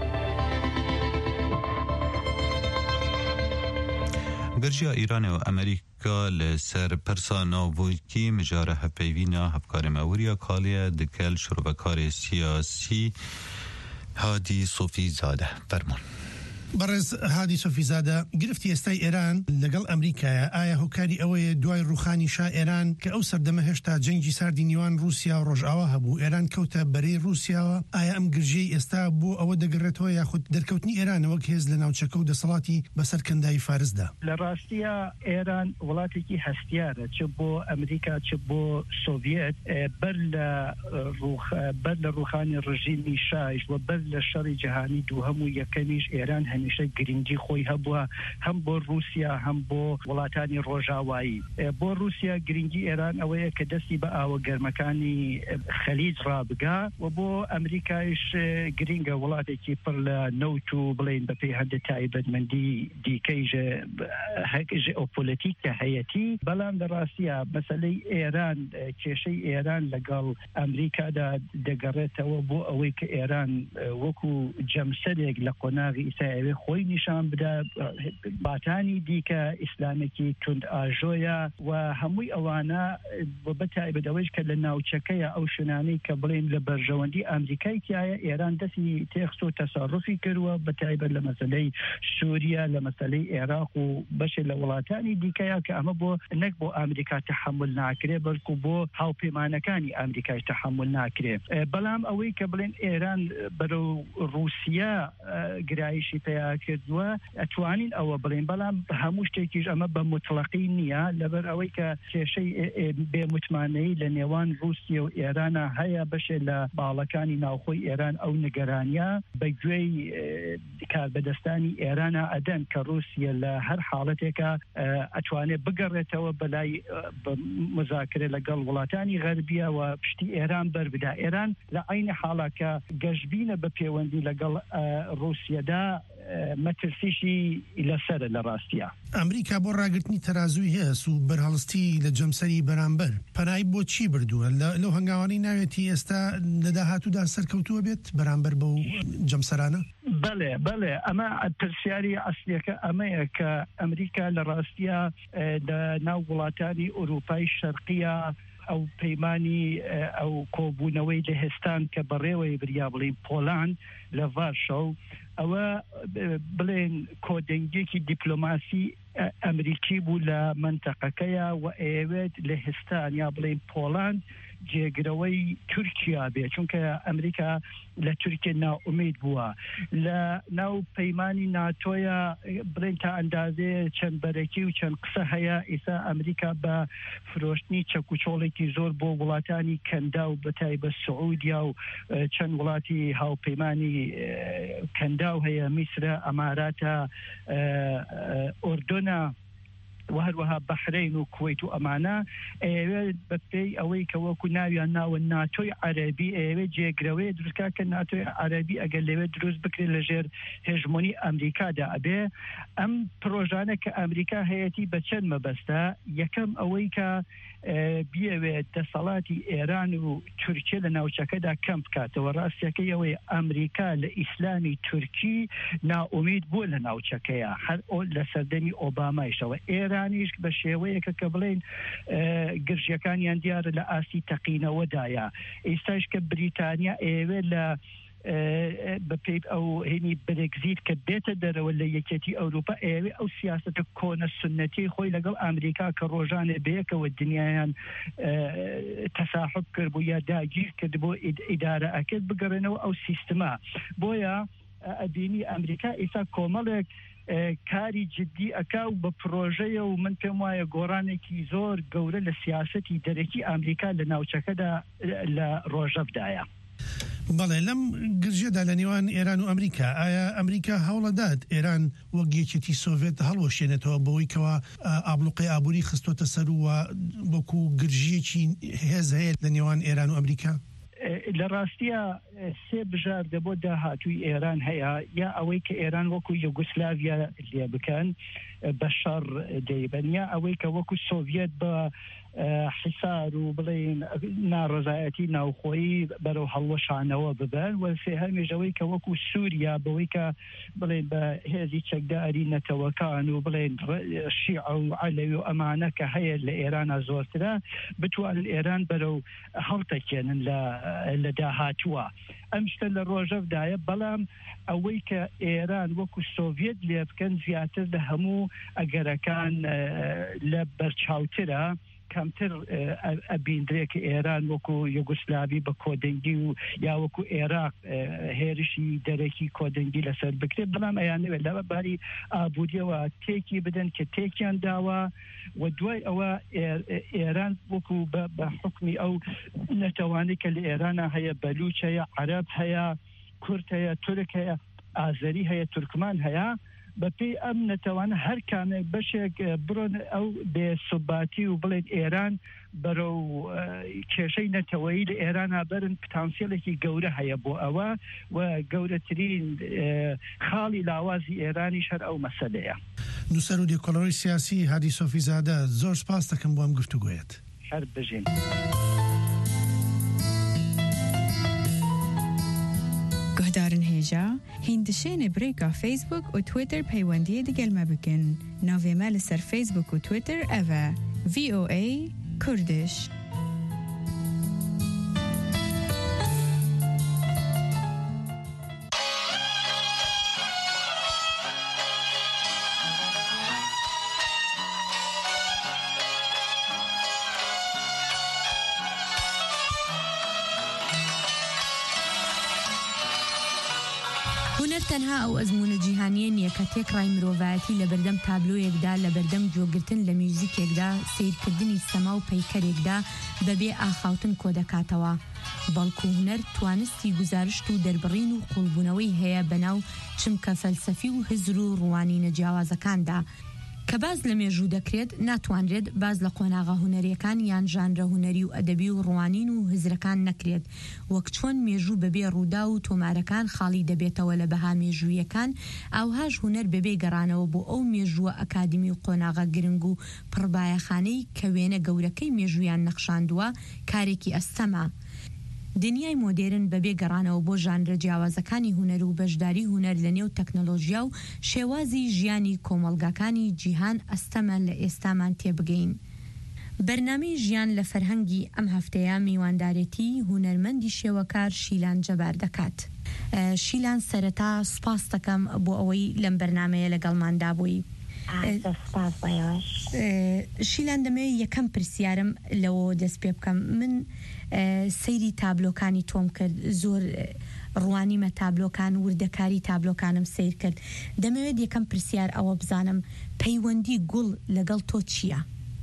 برجیا ایران و امریکا لسر پرسا ناوکی مجاره هپیوینا هفکار موریا کالیه دکل شروبکار سیاسی هادی صوفی زاده فرمان. بەڕێز هادی سۆفیزادە گرفتی ئێستای ئێران لەگەڵ ئەمریکایە ئایا هۆکاری ئەوەیە دوای ڕوخانی شا ئێران کە ئەو سەردەمە هێشتا جەنگی ساردی نیوان رووسیا و ڕۆژئاوا هەبوو ئێران کەوتە بەرەی رووسیاوە ئایا ئەم گرژەی ئێستا بۆ ئەوە دەگەڕێتەوە یاخود دەرکەوتنی ئێران وەک هێز لە ناوچەکە و دەسەڵاتی بەسەر کەنداوی فارسدا؟ لە ڕاستیە ئێران وڵاتێکی هەستیارە چ بۆ ئەمریکا چ بۆ سۆڤیەت بەر لە ڕوخانی ڕژیمی شایش و بەر لە شەڕی جەهانی دووهەم و یەکەمیش ئێران هەمیشە گرنگی خۆی هەبووە هەم بۆ رووسیا هەم بۆ وڵاتانی ڕۆژاوایی. بۆ رووسیا گرنگی ئێران ئەوەیە کە دەستی بە ئاوە گەرمەکانی خەلیج ڕابگا و بۆ ئەمریکایش گرنگە وڵاتێکی پڕ لە نەوت و بڵێن بەپێی هەندە تایبەتمەندی دیکەی ژئۆپۆلیتیکە هەیەتی. بەڵام لە ڕاستیە مەسەلەی ئێران کێشەی ئێران لەگەڵ ئەمریکادا دەگەڕێتەوە بۆ ئەوەی کە ئێران وەکو جەمسەرێک لە قۆناغی ئیسرائیل خۆی نیشان بدا باتانی دیکە ئیسلامێکی تند ئاژۆیە و هەمووی ئەوانە بەتایبەتەوەیش کە لە ناوچەکەیە ئەو شوێنانەی کە بڵێن لە بەرژەوەندی ئەمریکای تایە ئێران دەستی تێخست و تەسەڕوفی کردووە بەتایبەت لە مەسەلەی سووریا لە مەسەلەی عێراق و بەشێک لە وڵاتانی دیکەیە کە ئەمە بۆ نەک بۆ ئەمریکا تەحمل ناکرێ بەڵکو بۆ هاوپەیمانەکانی ئەمریکای تەحمل ناکرێ. بەڵام ئەوەی کە بڵێن ئێران بەرەو رووسیا گرایشی پێیا کردووە ئەتوانین ئەوە بڵێن بەڵام هەموو شتێکیش ئەمە بە مطلقی نییە لەبەر ئەوەی کە کێشەی بێمتمانەی لە نێوان رووسیا و ئێرانە هەیە بەشێ لە باڵەکانی ناوخۆی ئێران ئەو نیگەرانیە بەگوێی کاربەدەستانی ئێرانە ئەدەن کە رووسیا لە هەر حاڵەتێکە ئەتوانێت بگەڕێتەوە بەلای مذاکرە لەگەڵ وڵاتانی غەربیە و پشتی ئێران بەربدا. ئێران لە عینی حاڵەکە گەشبینە بە پەیوەندی لەگەڵ رووسیادا مەترسیشی لەسەر لە ڕاستیە. ئەمریکا بۆ ڕاگررتنی تەرازوی هەیە و بەرهەڵستی لە جەمسەری بەرامبەر پەنای بۆ چی بردووە لەو هەنگاوانی ناوێتی ئێستا لە داهاتوودا سەرکەوتووە بێت بەرامبەر بەو جەمسەرانە؟ بەڵێ ئەمە پرسیاری ئەسلیەکە ئەمەیە کە ئەمریکا لە ڕاستیە لە ناو وڵاتانی ئەوروپای شەرقیە ئەو پەیمانی ئەو کۆبوونەوەی لەهێستان کە بەڕێوەی بریا بڵین پۆلان لە ڤارشۆ ئەوە بڵێن کۆدەنگێکی دیپلۆماسی ئەمریکی بوو لە منتەقەکەیە و ئەوێت لەهێستان یا بڵین پۆلاند جێگرەوەی تورکیا بێ چونکە ئەمریکا لە تورکیا ناومید بووە لە ناو پەیمانی ناتۆیە بڵێن تا ئەندازێ چەند بەرەکی و چەند قسە هەیە ئێستا ئەمریکا بە فرۆشتنی چەکوچۆڵێکی زۆر بۆ وڵاتانی کەندا و بەتایبەت سعودیا و چەند وڵاتی هاوپەیمانی کەندا و هەیە میسرە ئەماراتە ئۆردۆنا و هەروەها بەحرین و کوێیت و ئەمانە ئەوێ بەپێی ئەوەی کە وەکو ناویان ناوە ناتۆی عەرەبی ئەوێ جێگرەوەی دروستکە کە ناتۆی عەرەبی ئەگەر لەوێ دروست بکرێت لەژێر هێژمۆنی ئەمریکادا ئەبێ ئەم پرۆژانە کە ئەمریکا هەیەی بە چەند مەبەستە یەکەم ئەوەی کە بیاوێت دەسەڵاتی ئێران و تورکیا لە ناوچەکەدا کەم بکاتەوە ڕاستیەکەی ئەوەی ئەمریکا لە ئیسلامی تورکی ناومید بووە لە ناوچەکەیە هەر لە سەردەمی ئۆبامایشەوە ئێرانیش بە شێوەیەکە کە بڵێن گرژیەکانیان دیارە لە ئاسی تەقینەوەدایە ئێستاش کە بریتانیا ئێوێ لە بەپێی ئەو هێنی برێگزیت کە بێتە دەرەوە لە یەکێتی ئەوروپا ئێوێ ئەو سیاسەتە کۆنە سنەتی خۆی لەگەڵ ئەمریکا کە ڕۆژانێ بەیەکەوە دنیایان تەساحب کرد بوو یا داگیر کرد بۆ ئیدارە ئەکرد بگەڕێنەوە ئەو سیستما بۆیە ئەبینی ئەمریکا ئێستا کۆمەڵێک کاری جدی ئەکا و بە پرۆژەیە و من پێم وایە گۆڕانێکی زۆر گەورە لە سیاسەتی دەرەکی ئەمریکا لە ناوچەکەدا لە ڕۆژەفدایە. بەڵێ لەم گرژێدا لە نێوان ئێران و ئەمریکا ئایا ئەمریکا هەوڵەدات ئێران وەک یەکێتی سۆڤێت هەڵوەشێنێتەوە بەوەی کەوا ئابلوقی ئابووری خستۆتە سەر وە وەکو گرژیەکی هێز هەیە لە نێوان ئێران و ئەمریکا؟ لە ڕاستیە سێ بژار دەبۆ داهاتووی ئێران هەیە یا ئەوەی کە ئێران وەکو یوگسلاڤیا لێ بکەن بە شەڕ دەیبەن یا ئەوەی کە وەکو سۆڤێت بە حسار و بڵێن ناڕزایەتی ناوخۆیی بەرەو هەڵوەشانەوە ببەن و سێهەمیژەوەی کە وەکو سووریا بەوەی کە بڵێن بە هێزی چەکداری نەتەوەکان و بڵێن شیعە و عەلەوی و ئەمانە کە هەیە لە ئێرانە زۆرترە بتوانن ئێران بەرەو هەڵتەکێنن لە داهاتووە ئەم شتە لە ڕۆژەفدایە بەڵام ئەوەی کە ئێران وەکو سۆڤێت لێ بکەن زیاتر لە هەموو ئەگەرەکان لە بەرچاوترە کەمتر ئەبیندرێک ئێران وەکو یوگسلاوی بە کۆدەنگی و یا وەکو عێراق هێرشی دەرەکی کۆدەنگی لەسەر بکرێت بەڵام ئەیانەوێت لەوە باری ئابوووریەوە تێکی بدەن کە تێکیان داوە و دوای ئەوە ئێران وەکو بە حکمی ئەو نەتەوانی کە لە ئێرانە هەیە بەلوچ هەیە عەرەب هەیە کورد هەیە تورک هەیە ئازەری هەیە تورکمان هەیە بەپێی ئەم نەتەوانە هەر کامێک بەشێک بڕۆن ئەو بێسوباتی و بڵێن ئێران بەرەو کێشەی نەتەوەیی لە ئێرانە بەرن پتانسیێلێکی گەورە هەیە بۆ ئەوە و گەورەترین خاڵی لاوازی ئێرانی شەر ئەو مەسەلەیە. نووسەر و دیکۆلۆری سیاسی هادی سۆفیزادە زۆر سپاس دەکەم بۆ ئەم گفتوگۆیەت. هەر بژین. گهدارن هێژە هیندشێنێ برێکا فیسبوک و تویتر پەیوەندیە دەگەلمە بکەن ناوێمە لەسەر فیسبوک و تویتر ئەڤە VOA کوردش. تەنها ئەو ئەزمونە جیهانیە نییە کە تێکڕای مرۆڤایەتی لە بەردەم تابلۆیەکدا لە بەردەم جۆگرتن لە میوزیکێکدا سیرکردنی سەما و پەیکەرێکدا بەبێ ئاخاوتن کۆ دەکاتەوە بەڵکو هونەر توانستی گزارشت و دەربڕین و قوڵبوونەوەی هەیە بەناو چمکە فەلسەفی و هزر و ڕوانینە جیاوازەکاندا کە باز لە مێژوو دەکرێت ناتوانرێت باز لە قۆناغا هونەریەکان یان ژانرە هونەری و ئەدەبی و ڕوانین و هزرەکان نەکرێت وەک چۆن مێژوو بەبێ ڕوودا و تۆمارەکان خاڵی دەبێتەوە لە بەها مێژوویەکان ئاوهاش هونەر بەبێ گەڕانەوە بۆ ئەو مێژووە ئەکادمی و قۆناغا گرنگ و پڕبایەخانەی کە وێنە گەورەکەی مێژوویان نەخشاندووە کارێکی ئەستەمە. دنیای مۆدێرن بەبێ گەڕانەوە بۆ ژانرە جیاوازەکانی هونەر و بەشداری هونەر لە نێو تەکنۆلۆژیا و شێوازی ژیانی کۆمەڵگاکانی جیهان ئەستەمە لە ئێستامان تێبگەین. بەرنامەی ژیان لە فەرهەنگی ئەم هەفتەیە میواندارێتی هونەرمەندی شێوەکار شیلان جەبار دەکات. شیلان سەرەتا سوپاس دەکەم بۆ ئەوەی لەم بەرنامەیە لەگەڵماندا بووی. شیلان دەمەوێت یەکەم پرسیارم لەوە دەست پێ بکەم. من سەیری تابلۆکانی تۆم کرد، زۆر ڕوانیمە تابلۆکان وردەکاری تابلۆکانم سیر کرد. دەمەوێت یەکەم پرسیار ئەوە بزانم پەیوەندی گوڵ لەگەڵ تۆ چییە؟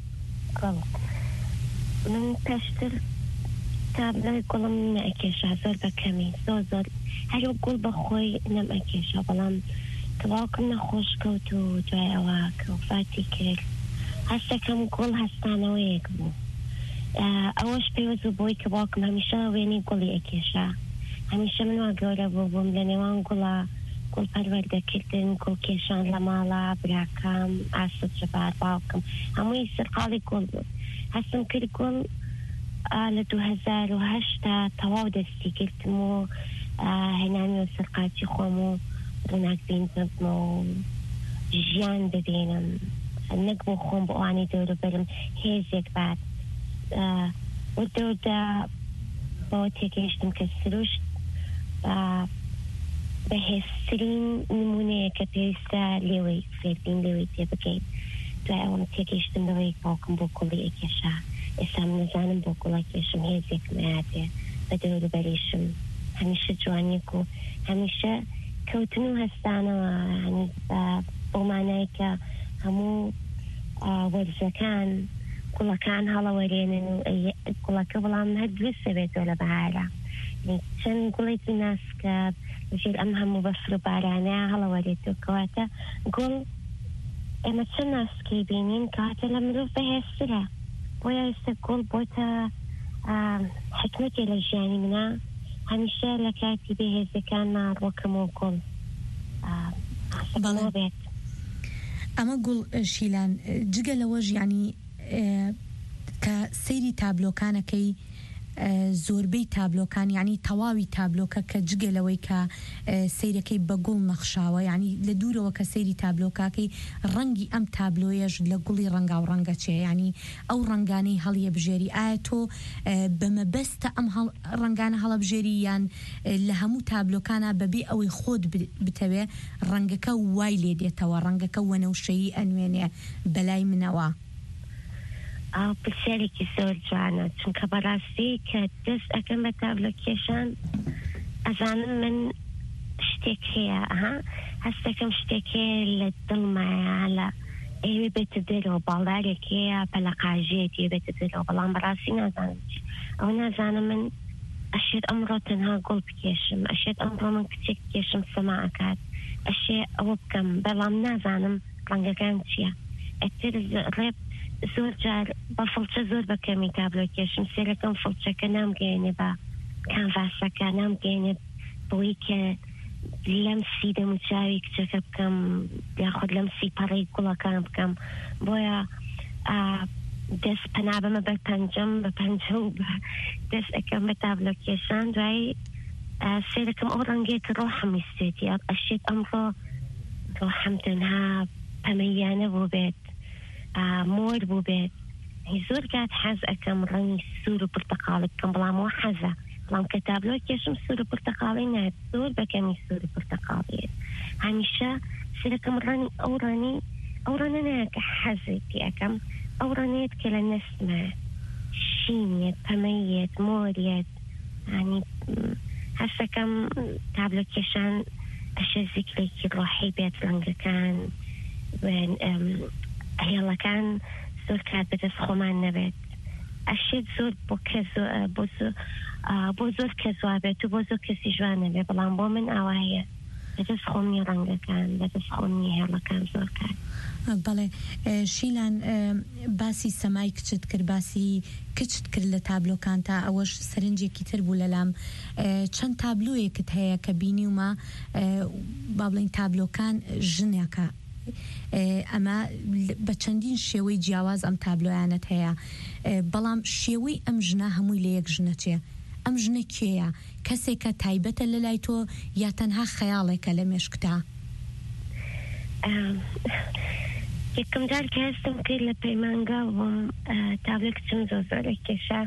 من پێشتر تابلۆی گوڵم نەئەکێشا زۆر بەکەمی زۆر هەرو گوڵ بەخۆی نەم ئەکێشا بەڵام تەواوکم نەخۆش کەوت و دوای ئەوە کەوفاتی کرد هەستەکەم گوڵ هەستانەوەیەک بوو. ئەوەش پێوەزوو بۆی کە باوکم هەمیشە وێنی گوڵی ئەکێشا. هەمیشە من وا گەورە بووم لە نێوان گوڵە گوڵ پەروەردەکردن گوڵ کێشان لە ماڵە براکەم ئاسد جەبار باوکم هەمووی سەرقاڵی گوڵ بوو. هەستم کرد گوڵ لە 2008 تەواو دەستی کردم و هێنامی و سەرقاتی خۆم و ڕناک بینم و ژیان ببینم نەک بۆ خۆم بۆ ئەوانەی دەوروبەرم هێزێک بات وردەوردە بەوە تێگەیشتم کە سروشت بەهێزترین نمونەیە کە پێویستە لێوەی فێربین لێوەی تێ بگەین. دوای ئەوەم تێگەیشتم بەوەی باوکم بۆ گوڵی ئەکێشا. ئێستا من نەزانم بۆ گوڵ ئەکێشم هێزێکم هاتێ بە دەوروبەریشم هەمیشە جوانێک و هەمیشە کەوتن و هەستانەوە بۆ مانای کە هەموو وەرزەکان گوڵەکان هەڵەوەرێنن و گوڵەکە بەڵام هەر دوێسە بێتەوە لە بەهارە چەند گوڵێکی ناسکە ژێر ئەم هەموو بەفر و بارانە هەڵەوەرێتەوە کەواتە گوڵ ئێمە چەند ناسکەی بینین کەواتە لە مرۆڤ بەهێزترە بۆیە ئێستا گوڵ بۆتە حکمەتێ لە ژیانی منە هەمیشە لە کاتی بەهێزەکانمە ڕۆکەم و گوڵ بێت. ئەمە گوڵ شیلان جگە لەوە ژیانی کە سەیری تابلۆکانەکەی زۆربەی تابلۆکان یعنی تەواوی تابلۆکە کە جگە لەوەی کە سەیرەکەی بە گوڵ نەخشاوە یعنی لە دوورەوە کە سەیری تابلۆکاکەی ڕەنگی ئەم تابلۆیەش لە گوڵی ڕەنگا و ڕەنگە چێ ینی ئەو ڕەنگانەی هەڵیە بژێری ئایا تۆ بەمەبەستە ئەم ڕەنگانە هەڵە بژێری یان لە هەموو تابلۆکانە بەبێ ئەوەی خۆت بتەوێ ڕەنگەکە وای لێ دێتەوە ڕەنگەکە وەنەوشەیی ئەنوێنێ بەلای منەوە؟ پرسیارێکی زۆر جوانە چونکە بەڕاستی کە دەست ئەەکەم بە تابلۆ کێشان ئەزانم من شتێک هەیە هەستەکەم شتێک هەیە لە دڵمایە لە ئێوێ بێتە دەرەوە باڵدارێک هەیە پەلەقاژێتی بێتە دەرەوە بەڵام بەڕاستی نازانم ئەو نازانم من ئەشێت ئەمڕۆ تەنها گوڵ بکێشم ئەشێت ئەمڕۆ من کچێک کێشم سەما ئەکات ئەشێ ئەوە بکەم بەڵام نازانم ڕەنگەکان چییە ئەتر ڕێب زۆر جار بە فڵچە زۆر بەکەمی تابلۆ کێشم سێرەکەم فڵچەکە نامگەێنێ بە کانڤاسەکە نامگەێنێ بۆی کە لەم سی دەموچاوی کچەکە بکەم یاخود لەم سی پەڕی گوڵەکان بکەم بۆیە دەست پەنابەمە بە پەنجەم بە پەنجە و دەست ئەەکەم بە تابلۆ کێشان دوای سێرەکەم ئەو ڕەنگێک کە ڕۆحم ویستێتی ئەشێت ئەمڕۆ ڕۆحم تەنها پەمەیانە بۆ بێت مۆر بوو بێت زۆر کات حەز ئەەکەم ڕەنگی سوور و پرتەقاڵی بکەم بەڵام ئەوە حەزە بەڵام کە تابلۆ کێشم سوور و پرتەقاڵی نایەت زۆر بەکەمی سوور و پرتەقاڵیت هەمیشە سێرەکەم ڕەنی ئەو ڕەنە نایە کە حەزێتی ئەەکەم ئەو ڕەنێت کە لە نەسمە شینێت پەمەیەت مۆریەت ینی هەستەکەم تابلۆ کێشان ئەشە زیکرێکی ڕۆحی بێت ڕەنگەکان هێڵەکان زۆر کات بەدەست خۆمان نەبێت ئەشێت زۆر بۆ زۆر کە زوابێت و بۆ زۆر کەسی جوان نەبێت بەڵام بۆ من ئاوایە بەدەست خۆمی ڕەنگەکان بەدەست خۆمی هێڵەکان زۆر کات بەڵێ شیلان باسی سەمای کچت کرد باسی کچت کرد لە تابلۆکان تا ئەوەش سەرنجێکی تر بوو لەلام چەند تابلۆیەکت هەیە کە بینیومە با بڵین تابلۆکان ژنێکە ئەمە بە چەندین شێوەی جیاواز ئەم تابلۆیانت هەیە بەڵام شێوەی ئەم ژنە هەمووی لە یەک ژنە چێ ئەم ژنە کێیە کەسێکە تایبەتە لە لای تۆ یا تەنها خەیاڵێکە لە مێشکتا یەکەم جار کە هەستم کرد لە پەیمانگا بۆم تابلۆ کچم زۆر کێشە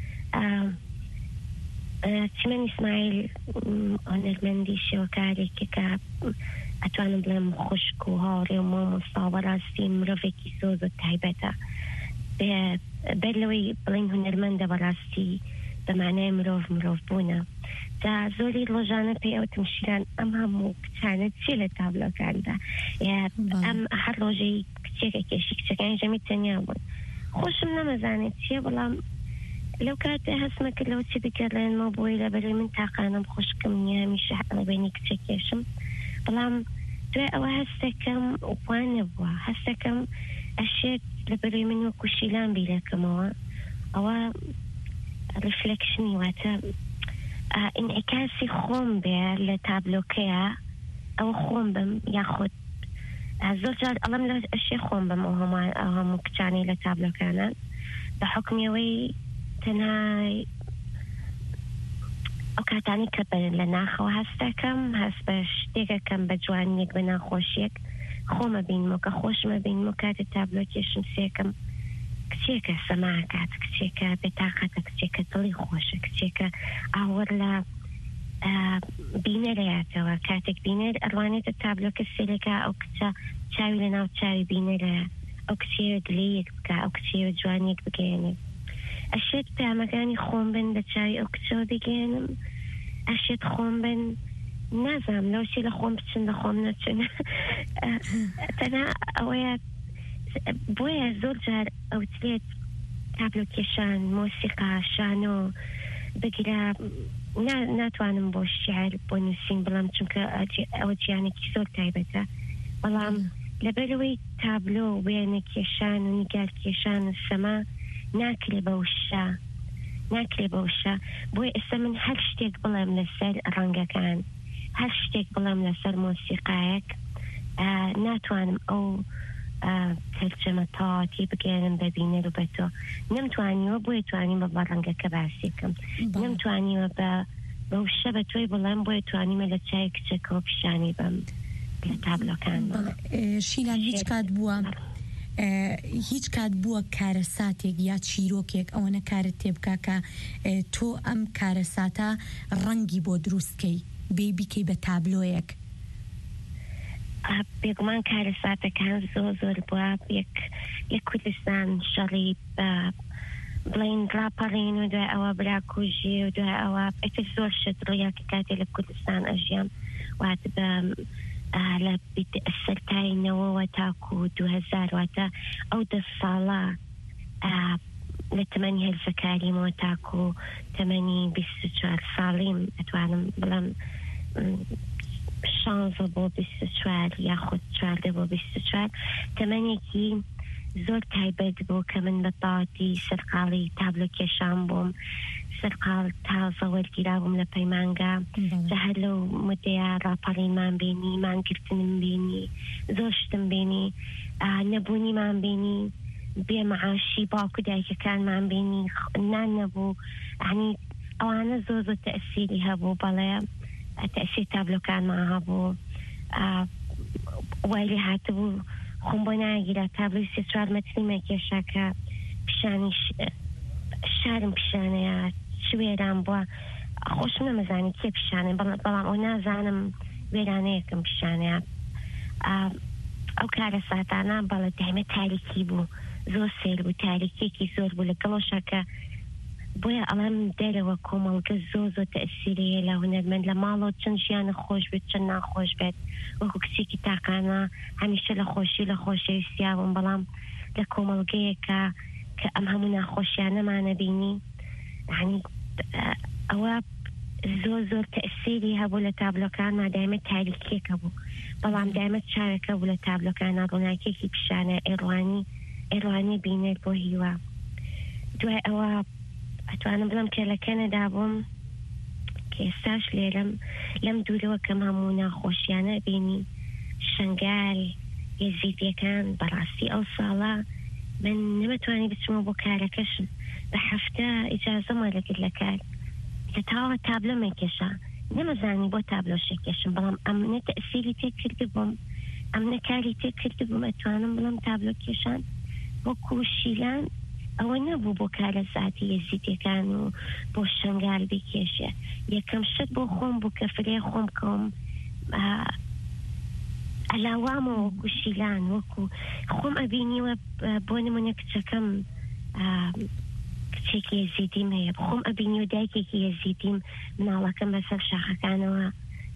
چمەن ئیسماعیل هۆنەرمەندی شێوەکارێکی کە ئەتوانم بڵێم خوشک و هاوڕێ و مامۆستا بەڕاستی مرۆڤێکی زۆر تایبەتە بەر لەوەی بڵین هونەرمەندە بەڕاستی بەمانای مرۆڤ بوونە جا زۆری ڕۆژانە پێی ئەوتم شیران ئەم هەموو کچانە چی لە تابلۆکاندا ئەم هەر ڕۆژەی کچێکە کێشی کچەکانی ژەمی تەنیا بوون خۆشم نەمەزانێت چیە بەڵام لەو کاتێ هەستمە کرد لەوە چی بگەڕێنمە بۆی لەبەرەوەی من تاقانم خوشکم نییە هەمیشە لەبینی کچە کێشم بەڵام دوای ئەوە هەستەکەم وانە بووە هەستەکەم ئەشێت لەبەرەوەی من وەکو شیلان بیرەکەمەوە ئەوە ریفلێکشنی واتە ئینعکاسی خۆم بێ لە تابلۆکەیە ئەوە خۆم بم یاخود زۆر جار ئەڵم لە ئەشێ خۆم بم ئەو هەموو کچانەی لە تابلۆکانە بە حکمیەوەی تەنها ئەو کاتانی کە لە ناخەوە هەستەکەم هەست بە شتێکەکەم بە جوانیەک بە ناخۆشیەک خۆمە بینمەوە کە خۆشمە بینمەوە کاتە تابلۆ کێشم سێکم کچێکە سەماکات کچێکە بێتاقەتە کچێکە دڵی خۆشە کچێکە ئاوەر لە بینەرەیەتەوە کاتێک بینەر ئەڕوانێتە تابلۆکە سێلەکە ئەو کچە چاوی لە ناو چاوی بینەرە ئەو کچێوە دلەیەک بکە ئەو کچێوە جوانیەک بگەێنێ ئەشێت پامەکانی خۆم بن لە چاوی ئەو کچەوە بگەێنم ئەشێت خۆم بن نازام لەوشی لە خۆم بچن لە خۆم نەچن تەنها ئەوەیە بۆیە زۆر جار ئەوترێت تابلۆکێشان مۆسیقا شانۆ بگیرە ناتوانم بۆ شیعر بۆ نووسین بەڵام چونکە ئەوە گیانێکی زۆر تایبەتە بەڵام لەبەرەوەی تابلۆ وێنە کێشان و نیگار کێشان و سەما ناکرێ بەوشە بۆی ئێستا من هەر شتێک بڵێم لەسەر ڕەنگەکان هەر شتێک بڵێم لەسەر مۆسیقایەک ناتوانم ئەو تەرجەمە تاواتی بگێنم ببینەر و بە تۆ نەمتوانیوە بۆی توانیم بە ڕەنگەکە باسیکەم نەمتوانیوە بە وشە بە تۆی بڵێم بۆی توانیمە لە چای کچەکەەوە پیشانی بم لە تابلۆکان شیلان هیچ کات بووە کارە ساتێک یا چیرۆکێک ئەوەنە کارت تێبکا کە تۆ ئەم کارە ساتە ڕەنگی بۆ دروستکەی بێبیکەی بە تابلۆیەک بێگومان کارە ساتەکان زۆر بووە یەک کوردستان شەڕی بڵین راپەڕین و دوای ئەوە براکوژی و دوای ئەوە زۆر شت ڕۆیاکە کاتێ لە کوردستان ئەژیان واتە بە لە سەرتاینەوەوە تاکو 2000 واتە ئەو 10 ساڵە لە تەمەنی هەرزەکاریمەوە تاکو تەمەنی 24 ساڵیم ئەتوانم بڵم 16 بۆ 24 یاخود 14 بۆ 24 تەمەنێکی زۆر تایبەت بوو کە من بە تاواتی سەرقاڵی تابلۆ کێشان بووم سەرقاڵ تازە وەرگیرا بووم لە پەیمانگا لە هەر لەو مدەیە ڕاپەڕینمان بینی مانگرتنم بینی زۆر شتم بینی نەبوونیمان بینی بێمەعاشی باوکو دایکەکانمان بینی نان نەبوو یعنی ئەوانە زۆر تەئسیری هەبوو بەڵێ تەئسیر تابلۆکانمان هەبوو وایلی هاتبوو خۆم بۆ ناگیرە تابلۆی 34 مەتریمە کێشا کە پیشانی شارم پیشانەیە وێران بووە خۆشم نەمەزانی کێ پیشانێ بەڵام ئەو نازانم وێرانەیەکم پیشانەیە ئەو کارە ساتانە بەڵێ دایمە تاریکی بوو زۆر سێر بوو تاریکێکی زۆر بوو لە گەڵۆشەکە بۆیە ئەڵام دەرەوە کۆمەڵگە زۆر تەئسیرەیە لە هونەرمەند لە ماڵەوە چەند ژیانە خۆش بێت چەند ناخۆش بێت وەکو کچێکی تاقانە هەمیشە لە خۆشەویستیا بووم بەڵام لە کۆمەڵگەیەکە کە ئەم هەموو ناخۆشیانەمانە بینی یعنی ئەوە زۆر تەئسیری هەبوو لە تابلۆکان مادایمە تاریکێکە بوو بەڵام دامەت چاوێکە بوو لە تابلۆکانە ڕووناکێکی پیشانە ئێڕوانی بینێت بۆ هیوا. دوای ئەوە ئەتوانم بڵم کە لە کەنەدا بووم کە ئێستاش لێرەم لەم دوورەوە کەم هەموو ناخۆشیانە بینی شنگال یەزیدیەکان بەڕاستی ئەو ساڵە من نەمەتوانی بچمە بۆ کارەکەشم بە هەفتە ئیجازەمە لەگرت لە کار لە تاوە تابلۆمە کێشا نەمەزانی بۆ تابلۆشێکێشم بەڵام ئەمنە تەسیری تێ کرده بووم ئەمنە کاری تێ کرده بووم ئەتوانم بڵم تابلۆ کێشان بۆ کوشیلان ئەوە نەبوو بۆ کارە ساعتی یەزیدیەکان و بۆ شنگال بکێشێ یەکەم شت بۆ خۆم بوو کە فرێ خۆم کەم ئەلاوامەوە وەکو شیلان وەکو خۆم ئەبینیوە بۆ نمونە کچەکەم کچێکی یەزیدیم هەیە خۆم ئەبینیوە دایکێکی یەزیدیم مناڵەکەم بەسەر شاخەکانەوە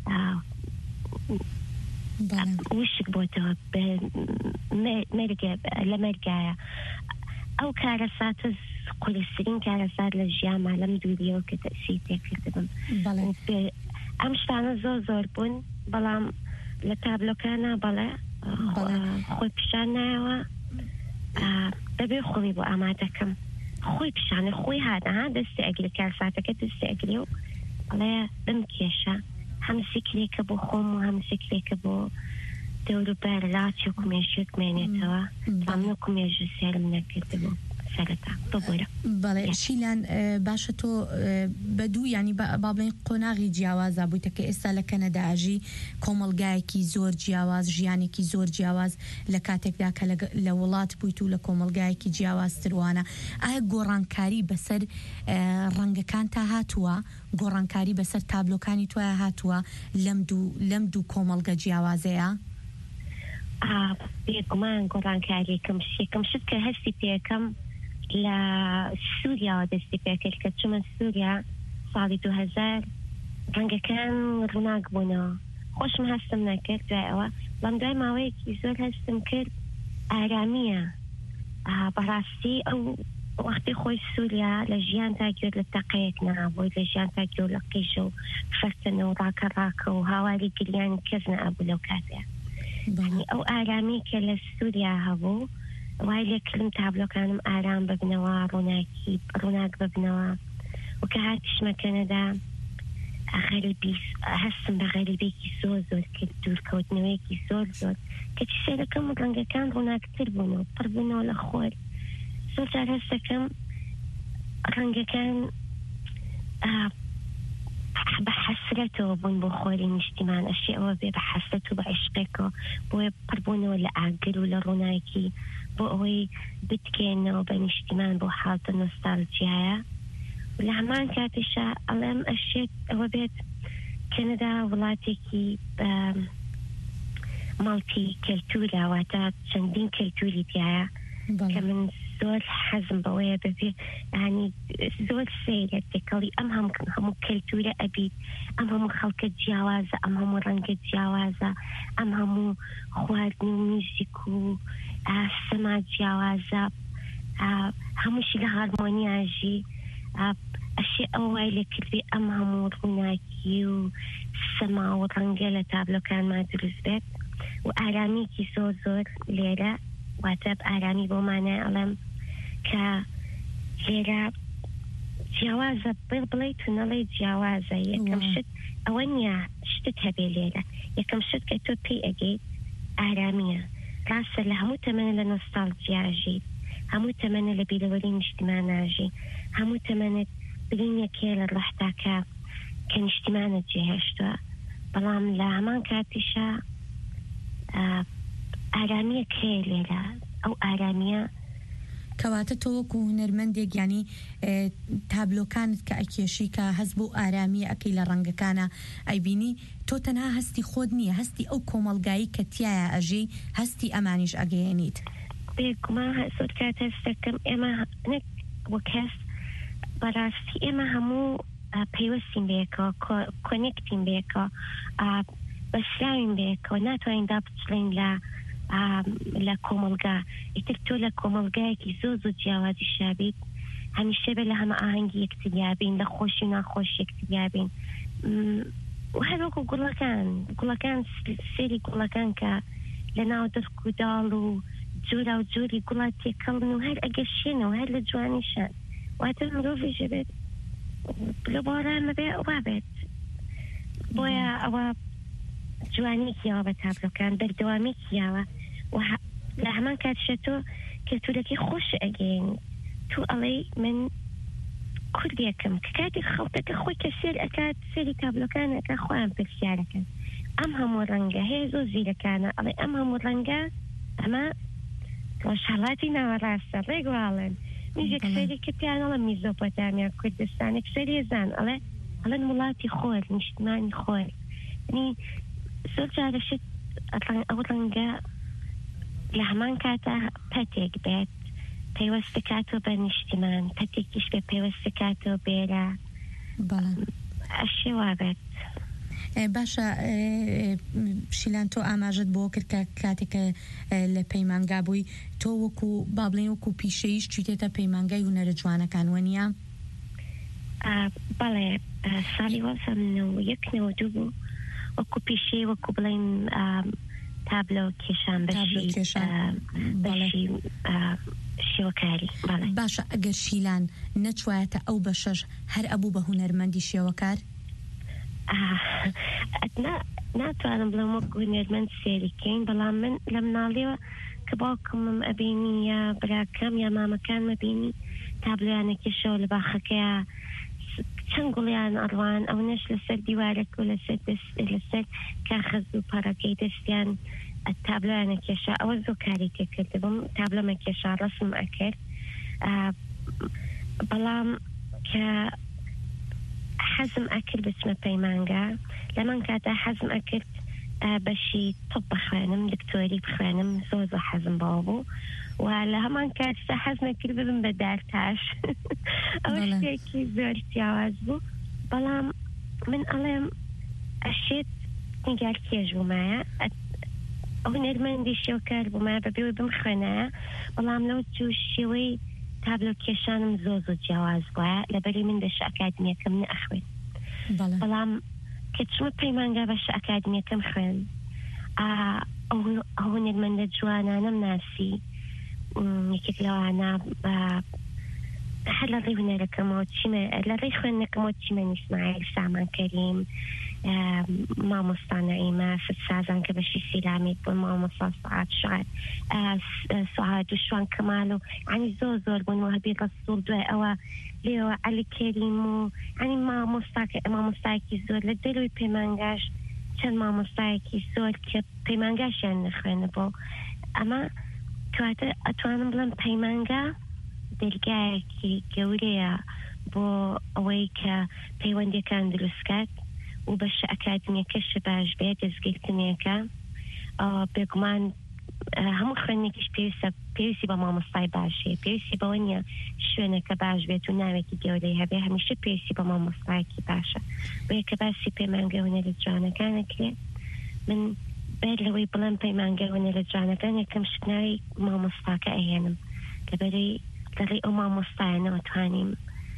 وشک بۆتەوە لە مەرگایە ئەو کارەساتە قولسترین کارەسات لە ژیانما لەم دووریەوە کە تەسیری تێکردبم ئەم شتانە زۆر بوون بەڵام لە تابلۆکانە بەڵێ خۆی پیشان نایەوە دەبێ خۆمی بۆ ئامادەکەم خۆی پیشانە خۆی هاتەها دەستی ئەگری کارساتەکە دەستی ئەگری و بەڵێ بم کێشە هەم سیکرێکە بۆ خۆم و هەم سیکرێکە بۆ دەوروبەر لاچی و کومێژێت مێنێتەوە تامنە کومێژە سێرم نەکردبوو سەرەتا ببوورە. بەڵێ شیلان باشە تۆ بە دوو ینی با بڵێن قۆناغی جیاوازە بوویتە کە ئێستا لە کەنەداژی کۆمەلگایەکی زۆر جیاواز ژیانێکی زۆر جیاواز لە کاتێکدا کە لە وڵات بوویت و لە کۆمەلگایەکی جیاوازتروانە ئایا گۆڕانکاری بەسەر ڕەنگەکان تا هاتووە گۆڕانکاری بەسەر تابلۆکانی توایە هاتووە لەم دوو کۆمەلگە جیاوازەیە؟ بێگومان گۆڕانکاریەکەم شێکم شت کە هەستی پێەکەم لە سووریاوە دەستی پێکرد کە چمە سووریا ساڵی 2000 ڕەنگەکان ڕووناک بوونەوە خۆشم هەستم نەکرد دوای ئەوە بەڵام دوای ماوەیەکی زۆر هەستم کرد ئارامیە بەڕاستی ئەو وەختی خۆی سووریا لە ژیان تا گوێر لە تەقەیەک نابووی لە ژیان تا گوێر لە قیشە و فەرتەنە و ڕاکە و هاواری گریانی کەس نەبوو لەو کاتەیە ئەو ئارامی کە لە سووریا هەبوو وای لێکردم تابلۆکانم ئارام ببنەوە ڕووناک ببنەوە و کە هاتیشمە کەنەدا هەستم بە غەریبێکی زۆر کرد دوورکەوتنەوەیەکی زۆر کەچی سێرەکەم و ڕەنگەکان ڕووناکتر بوونەوە پڕ بوونەوە لە خۆر زۆر جار هەست دەکەم ڕەنگەکان بە حەسرەتەوە بوون بۆ خۆری نیشتیمان ئەشی ئەوە بێ بە حەسرەت و بە عشقێکەوە بۆیە پڕبوونەوە لە ئاگر و لە ڕووناکی بۆ ئەوەی بتکێنەوە بە نیشتیمان بۆ حاڵتە نۆستالجیایە و لە هەمان کاتیشە ئەڵێم ئەشێت ئەوە بێت کەنەدا وڵاتێکی ماڵتی کەلتورە واتە چەندین کەلتوری تایە کە من زۆر حەزم بەوەیە ببێ ینی زۆر سەیرە تێکەڵی ئەم هەموو کەلتورە ئەبیت ئەم هەموو خەڵکە جیاوازە ئەم هەموو ڕەنگە جیاوازە ئەم هەموو خواردن و میوزیک و سەما جیاوازە هەمووشی لە هارمۆنیاژی ئەشێ ئەوەی لێکردی ئەم هەموو ڕووناکی و سەما و ڕەنگە لە تابلۆکانمان دروست بێت و ئارامێکی زۆر لێرە واتە ئارامی بۆمانە ئەڵێم کە لێرە جیاوازە بڵێ تونەڵی جیاوازە یەکەم شت ئەوە نییە شتت هەبێ لێرە یەکەم شت کە تۆ پێی ئەگەیت ئارامیە ڕاستە لە هەموو تەمەنە لە نۆستالجیاژی هەموو تەمەنە لە بیرەوەری نیشتیماناژی هەموو تەمەنت برینێکێ لە ڕەحتاکە کە نیشتیمانت جێهێشتووە بەڵام لە هەمان کاتیشە ئارامیەک هەیە لێرە ئەو ئارامیە کەواتە تۆ وەکو هونەرمەندێک ینی تابلۆکانت کە ئەکێشی کە هەست بۆ ئارامی ئەەکەی لە ڕەنگەکانە ئەیبینی تۆ تەنها هەستی خۆت نییە هەستی ئەو کۆمەلگایی کە تایە ئەژەی هەستی ئەمانیش ئەگەیەنیت بێگومان زۆر کات هەست دەکەم ئێمە وەک هەست بەڕاستی ئێمە هەموو پەیوەستین بەیەکەوە کۆنێکتین بەیەکەوە بەسراوین بەیەکەوە ناتوانین دابچڵین لە کۆمەلگا ئیتر تۆ لە کۆمەلگایەکی زۆر جیاوازی شابیت هەمیشە بێ لە هەمە ئاهەنگی یەکتریابین لە خۆشی و ناخۆشی یەکتریابین وهل وەکو گوڵەکان سێری گوڵەکان کە لە ناو دەرک و داڵ و جۆرا و جۆری گوڵات تێکەڵن و هەر ئەگەر شێنەوە هەر لە جوانیشان واتە مرۆڤیژە بێت لە بۆرانە بێ وابێت بۆیە ئەوە جوانێکیەوە بە تابلۆکان بەردەوامێکیاوە لە هەمان کاتشە تۆ کەلتورەکەی خۆش ئەگەین تو ئەڵێ من کوردیەکەم کە کاتی خەڵتەکە خۆی کە سێر ئەکات سێری تابلۆکانەکە خۆیان پرسیارەکەن ئەم هەموو ڕەنگە هەیە زۆر زیرەکانە ئەڵێ ئەم هەموو ڕەنگە ئەمە ڕۆژهەڵاتی ناوەڕاستە ڕێگواڵن میزێک سێری کە پیانەڵە میزۆپۆتامیا کوردستانێک سێری زان ئەڵێن وڵاتی خۆر نیشتمانی خۆر زۆر جارەشت ئەو ڕەنگە لە هەمان کاتە پەتێک بێت پەیوەستکاتەوە بە نیشتمان پەتێکیش بێ پەیوەستکاتەوە بێرە ئەشێوا بێت. باشە شیلان تۆ ئاماژت بۆ کرد کە کاتێکە لە پەیمانگا بووی تۆ وەکو بابڵێن وەکو پیشەیش چیتێتە پەیمانگای هونەرە جوانەکان وەنیە؟ بەڵێ ساڵی 1992 بوو وەکو پیشەی وەکو بڵێن تابلۆ کێشان بەشی شێوەکاری. باشە ئەگەر شیلان نەچوایەتە ئەو بەشەش هەر ئەبوو بە هونەرمەندی شێوەکار؟ ناتوانم بڵم وەکو هونەرمەند سێریکەین بەڵام من لە مناڵیەوە کە باوکمم ئەبینی یا براکەم یا مامەکان مەبینی تابلۆیانێکیشەوە لە باخەکەیە چەند گوڵیان ئەڕوان ئەو نەش لەسەر دیوارێک و لەسەر کاخەز و پەڕەکەی دەستیان تابلۆیانە کێشە ئەوە زۆر کاری تێکرد بم تابلۆمە کێشا ڕسم ئەکرد بەڵام کە حەزم ئەکرد بچمە پەیمانگا لەمان کاتە حەزم ئەکرد بەشی تۆپ بخوێنم دکتۆری بخوێنم زۆر حەزم باوە بوو و لە هەمان کاتە حەز نەکرد ببم بە دارتاش ئەوە شتێکی زۆر جیاواز بوو بەڵام من ئەڵێم ئەشێت نیگار کێژ بوومایە ئەو نەرمەندی شێوەکار بوومایە بەبێەوەی بمخوێنایە بەڵام لەو جوو شێوەی تابلۆ کێشانم زۆر جیاواز بووە لەبەری من بەش ئەکادمیەکەم نەخوێن بەڵام کە چمە پەیمانگا بەش ئەکادمیەکەم خوێن ئەو نەرمەندە جوانانەم ناسی یەکێک لەوانە هەر لە ڕێی هونەرەکەمەوە لە ڕێی خوێندنەکەمەوە چیمەنی ئیسماعیل سامان کەریم مامۆستا نەعیمە سازان کە بەشی سیرامیک بوون مامۆستا سوعاد و شوان کەمال و ینی زۆر بوون و هەبی ڕەسوڵ دوای ئەوە لێەوە عەلی کەریم و ینی مامۆستایەکی زۆر لە دەروی پەیمانگاش چەند مامۆستایەکی زۆر کە پەیمانگاشیان نەخوێنە بۆ ئەمە کەواتە ئەتوانم بڵم پەیمانگا دەرگایەکی گەورەیە بۆ ئەوەی کە پەیوەندیەکان دروستکات و بەش ئەکادمیەکەش باش بێت دەستگیرتنیەکە بێگومان هەموو خوێندنێکیش پێویستی بە مامۆستای باشێ پێویستی بەوە نیە شوێنەکە باش بێت و ناوێکی گەورەی هەبێ هەمیشە پێویستی بە مامۆستایەکی باشە بۆیە کە باسی پەیمانگە هونەرە جوانەکانەکرێت من بێت لەوەی بڵێم پەیمانگە هونەرە جوانەکان یەکەم شکناوی مامۆستاکە ئەهێنم لەبەرەی لەڕێی ئەو مامۆستایانەوە توانیم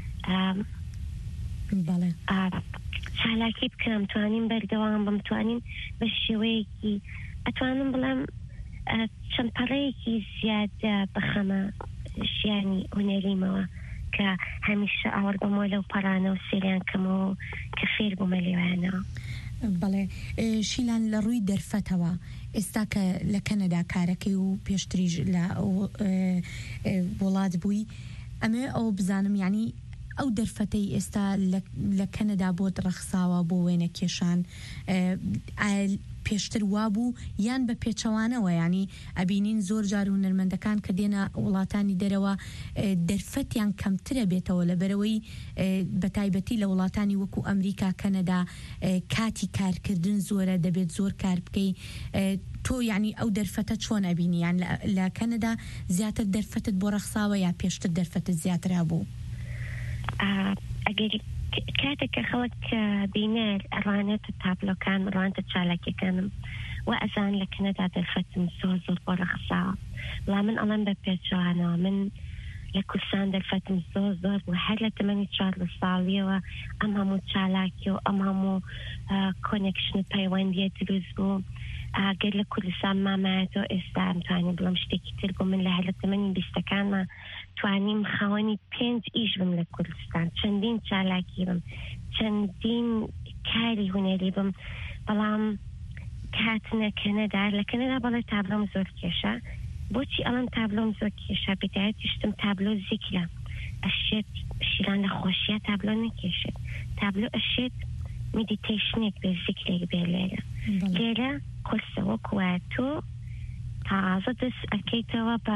چالاکی بکەم توانیم بەردەوام بم توانیم بە شێوەیەکی ئەتوانم بڵێم چەند پەڕەیەکی زیادە بەخەمە ژیانی هونەریمەوە کە هەمیشە ئاوەڕ بەمەوە لەو پەڕانە و سێریان کەمەوە کە فێر بوومە لێوانەوە. بەڵێ شیلان لە ڕووی دەرفەتەوە ئێستا کە لە کەنەدا کارەکەی و پێشتریش لە وڵات بووی ئەمێ ئەو بزانم ینی ئەو دەرفەتەی ئێستا لە کەنەدا بۆت ڕەخساوە بۆ وێنە کێشان پێشتر وابوو یان بە پێچەوانەوە ینی ئەبینین زۆر جار هونەرمەندەکان کە دێنە وڵاتانی دەرەوە دەرفەتیان کەمترە بێتەوە لەبەرەوەی بە تایبەتی لە وڵاتانی وەکو ئەمریکا کەنەدا کاتی کارکردن زۆرە دەبێت زۆر کار بکەی تۆ ینی ئەو دەرفەتە چۆن ئەبینی یان لە کەنەدا زیاتر دەرفەتت بۆ ڕەخساوە یا پێشتر دەرفەتت زیاتر هەبوو؟ ئەگەری کاتێککە خەڵک بینێت ئەڕوانێتە تابلۆکان ڕوانتە چالاکیەکانم و ئەزان لە کەنەدا دەرفەتم زۆر بۆ ڕەخساوە بەڵام من ئەڵێم بە پێچوانەوە من لە کوردستان دەرفەتم زۆر بوو هەر لە تەمەنی 4 ساڵیەوە ئەم هەموو چالاکی و ئەم هەموو کۆنێکشن و پەیوەندیە دروست بوو ئاگەر لە کوردستان مامایەتەوە ئێستا ئەمتوانێت بڵم شتێکی تر بوو من لە هەر لە تەمەنی 20ەکانمە توانیم خاوەنی 5 ئیش بم لە کوردستان چەندین چالاکی بم چەندین کاری هونەری بم بەڵام کاتنە کەنەدا لە کەنەدا بەڵێ تابلۆم زۆر کێشە بۆچی ئەڵەن تابلۆم زۆر کێشە بێتایەتیشتم تابلۆ زیکرە ئەشێت شیران لە خۆشیە تابلۆ نەکێشێت تابلۆ ئەشێت میدیتیشنێک بێ زیکرێک بێ لێرە کورسەوە کووە تۆ تازە دەست ئەکەیتەوە بە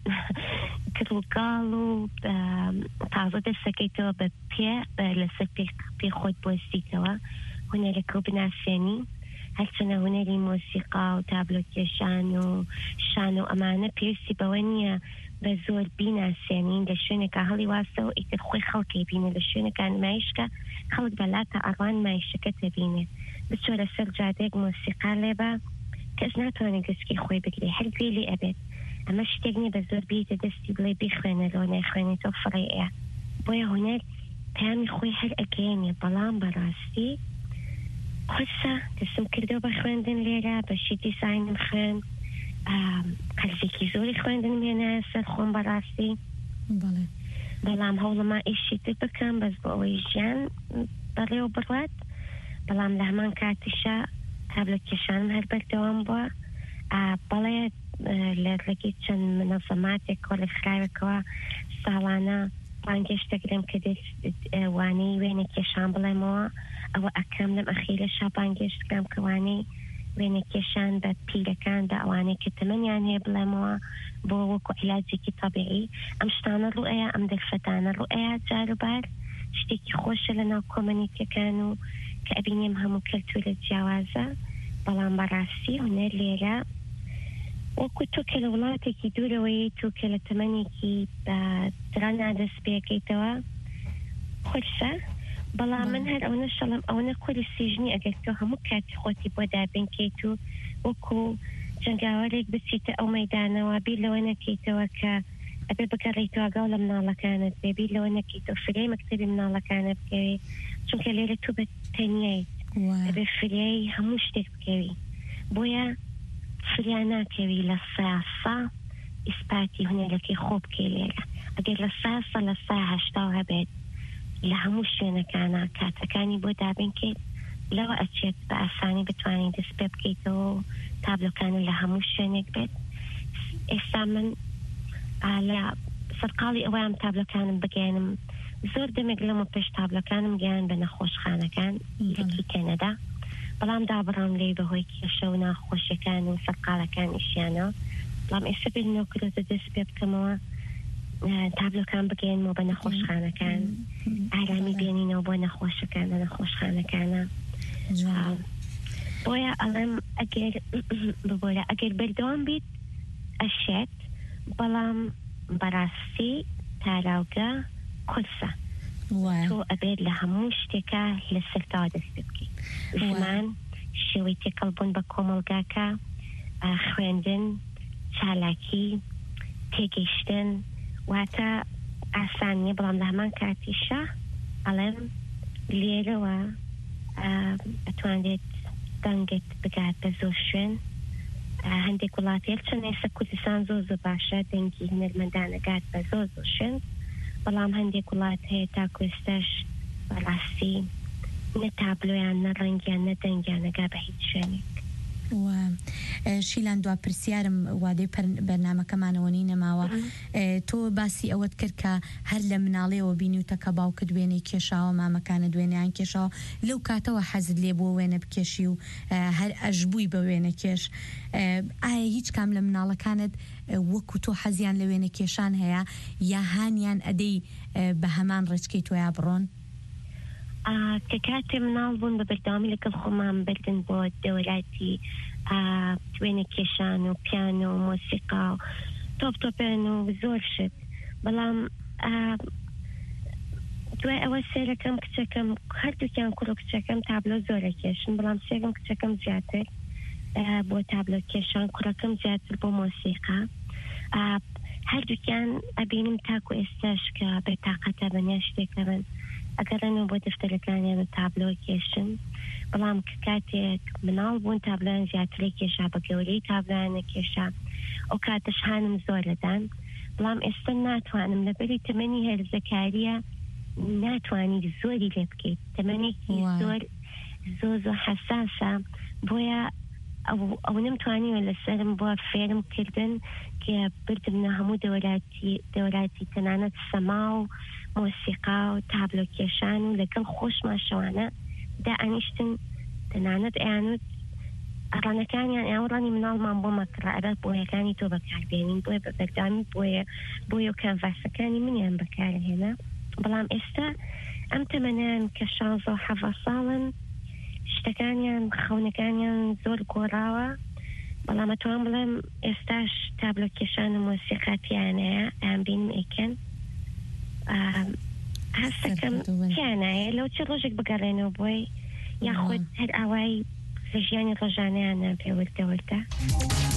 گڵگاڵ و تازە دەست ئەکەیتەوە بە لەسەر پێ خۆت بۆستیتەوە هونەرەکە و بناسیێنی هەرچەنە هونەری مۆسیقا و تابلۆ کێشان و شان و ئەمانە پێویستی بەوە نییە بە زۆر بیناسیێنین لە شوێنێکە هەڵی واستەوە ئیتر خۆی خەڵکی بینە لە شوێنەکە نمایشکە خەڵک بەلاتە ئەڕوان نمایشەکە تەبینێ بچۆ لەسەر جادەیەک مۆسیقا لێبە کەس ناتوانێت گەسکی خۆی بگرێ هەر گوێ لێ ئەبێت ئەمە شتێک نیە بە زۆر بیتە دەستی بڵێ بیخوێنەرەوە نایخوێنێتەوە فڕێ بۆیە هونەر پامی خۆی هەر ئەگەێنێ بەڵام بەڕاستی خۆسە دەستم کردەوە بە خوێندن لێرە بەشی دیزاینم خوێن قەرزێکی زۆری خوێندن هێنا سەر خۆم بەڕاستی بەڵام هەوڵما ئیشی تر بکەم بەس بۆ ئەوەی ژیان بەڕێوە بڕوات بەڵام لە هەمان کاتیشە تابلۆ کێشانم هەر بەردەوام بووە بەڵێ لەگەی چەند منەظەماتێک کۆلەخراوێکەوە ساڵانە بانگێش دەگرم کە وانەی وێنە کێشان بڵێمەوە ئەوە ئەکەم لەم ئەخیرە شابانگێش دەکەم کە وانەی وێنە کێشان بە پیرەکاندا ئەوانەی کە تەمەنیان هەیە بڵێمەوە بۆ وەکو عیلاجێکی طەبیعی ئەم شتانە ڕوئەیە ئەم دەرفەتانە ڕوئەیە جاروبار شتێکی خۆشە لەناو کۆمەنیتیەکان و کە ئەبینێم هەموو کەلتورە جیاوازە بەڵام بەڕاستی هونەر لێرە وەکو تۆ کە لە وڵاتێکی دوورەوەی تۆ کە لە تەمەنێکی درا نادەست پێکەیتەوە خۆشە بەڵام من هەر ئەوە شەڵم ئەوەنە کوری سیژنی ئەگەر تۆ هەموو کاتی خۆتی بۆ دابنکەیت و وەکو جەنگاوەرێک بچیتە ئەو مەیدانەوە بیر لەوە نەکەیتەوە کە ئەبێ بگەڕێیتەوە گاڵ لە مناڵەکانت بێ بیر لەوە نەکەیتەوە فرێی مەکتەبی مناڵەکانت بکەوێ چونکە لێرە تۆ بە تەنیایت ئەبێ فریای هەموو شتێک بکەوی بۆیە فریا ناکەوی لە ساسا ئیسپاتی هونەرەکەی خۆ بکەی لێرە ئەگەر لە ساسا لە سا هەشتا هەبێت لە هەموو شوێنەکانە کاتەکانی بۆ دابنکەیت لەوە ئەچێت بە ئاسانی بتوانین دەست پێ بکەیتەوە و تابلۆکانە لە هەموو شوێنێک بێت ئێستا من لە سەرقاڵی ئەوەیان تابلۆکانم بگەێنم زۆر دەمێک لەمە پێش تابلۆکانم گیان بە نەخۆشخانەکان یەکی کەنەدا بەڵام دابڕام لێ بەهۆی کێشە و ناخۆشیەکان و سەرقاڵەکانیشیانە بەڵام ئێستا بێنەوە کردە دەست پێ بکەمەوە تابلۆکان بگەێنەوە بە نەخۆشخانەکان ئارامی بێنینەوە بۆ نەخۆشەکان لە نەخۆشخانەکانە بۆیە ئەڵێم ببۆرە ئەگەر بەردەوام بیت ئەشێت بەڵام بەڕاستی تاراوگە کورسە تۆ ئەبێت لە هەموو شتێکە لە سەرتاوە دەست بکەیت زمان شێوەی تێکەڵبوون بە کۆمەڵگاکە خوێندن چالاکی تێگەیشتن واتە ئاسانیە بەڵام لە هەمان کاتیشە ئەڵێم لێرەوە ئەتوانێت دەنگت بگات بە زۆر شوێن هەندێک وڵاتێک چەند ئێستا کوردستان زۆر باشە دەنگی هونەرمەندانەگات بە زۆر شوێن بەڵام هەندێک وڵات هەیە تا کوێستەش بەڕاستی نە تابلۆیان نە ڕەنگیان نە دەنگیانەگا بە هیچ شوێنێک شیلان دوا پرسیارم وادەی بەرنامەکەمانەوە نی نەماوە تۆ باسی ئەوەت کرد کە هەر لە مناڵەوە بینیوتە کە باوکە دوێنەی کێشاوە مامەکانە دوێنیان کێشاوە لەو کاتەوە حەزت لێ بۆ وێنە بکێشی و هەر ئەژبووی بە وێنە کێش ئایا هیچ کام لە مناڵەکانت وەکو تۆ حەزیان لە وێنە کێشان هەیە یا هانیان ئەدەی بە هەمان ڕێچکەی تۆیا بڕۆن کە کاتێ مناڵ بوون بە بەردەوامی لەگەڵ خۆمان بردن بۆ دەولاتی وێنە کێشان و پیانۆ و مۆسیقا و تۆپێن و زۆر شت بەڵام دوای ئەوە سێرەکەم کچەکەم هەردووکیان کوڕ و کچەکەم تابلۆ زۆرە کێشن بەڵام سێگەم کچەکەم زیاتر بۆ تابلۆ کێشان کوڕەکەم زیاتر بۆ مۆسیقا هەردووکیان ئەبینم تاکو ئێستاش کە بێتاقەتە بەنیا شتێکەبن ئەگەڕێنەوە بۆ دەفتەرەکانیان و تابلۆ کێشن بەڵام کە کاتێک مناڵ بوون تابلۆیان زیاترەی کێشا بە گەورەی تابلۆیانە کێشا ئەو کاتەش هانم زۆر لەدان بەڵام ئێستا ناتوانم لەبەری تەمەنی هەرزەکاریە ناتوانیت زۆری لێ بکەیت تەمەنێکی زۆر حەساسە بۆیە ئەو نەمتوانیوە لەسەرم بۆ فێرم کردن کە بردمنە هەموو دەوراتی تەنانەت سەما و مۆسیقا و تابلۆ کێشان و لەگەڵ خۆشماشەوانە دائانیشتن تەنانەت ئەیانوت ئەڕانەکانیان ئاوڕانی مناڵمان بۆ مەکڕائرە بۆیەکانی تۆ بەکاربێنین بۆیە بە بەردامی بۆیە کانڤاسەکانی منیان بەکارهێنا بەڵام ئێستا ئەم تەمەنیان کە 16 و 17 ساڵن شتەکانیان خەونەکانیان زۆر گۆڕاوە بەڵام ئەتوان بڵێم ئێستاش تابلۆ کێشانە مۆسیقاتیانەیە ئەیان بینم ئەیکەن هەستەکەم تیانایە لەو چه ڕۆژێک بگەڕێنەوە بۆی یاخود هەر ئاوای ژیانی ڕۆژانەیانە پێوەردەوەردە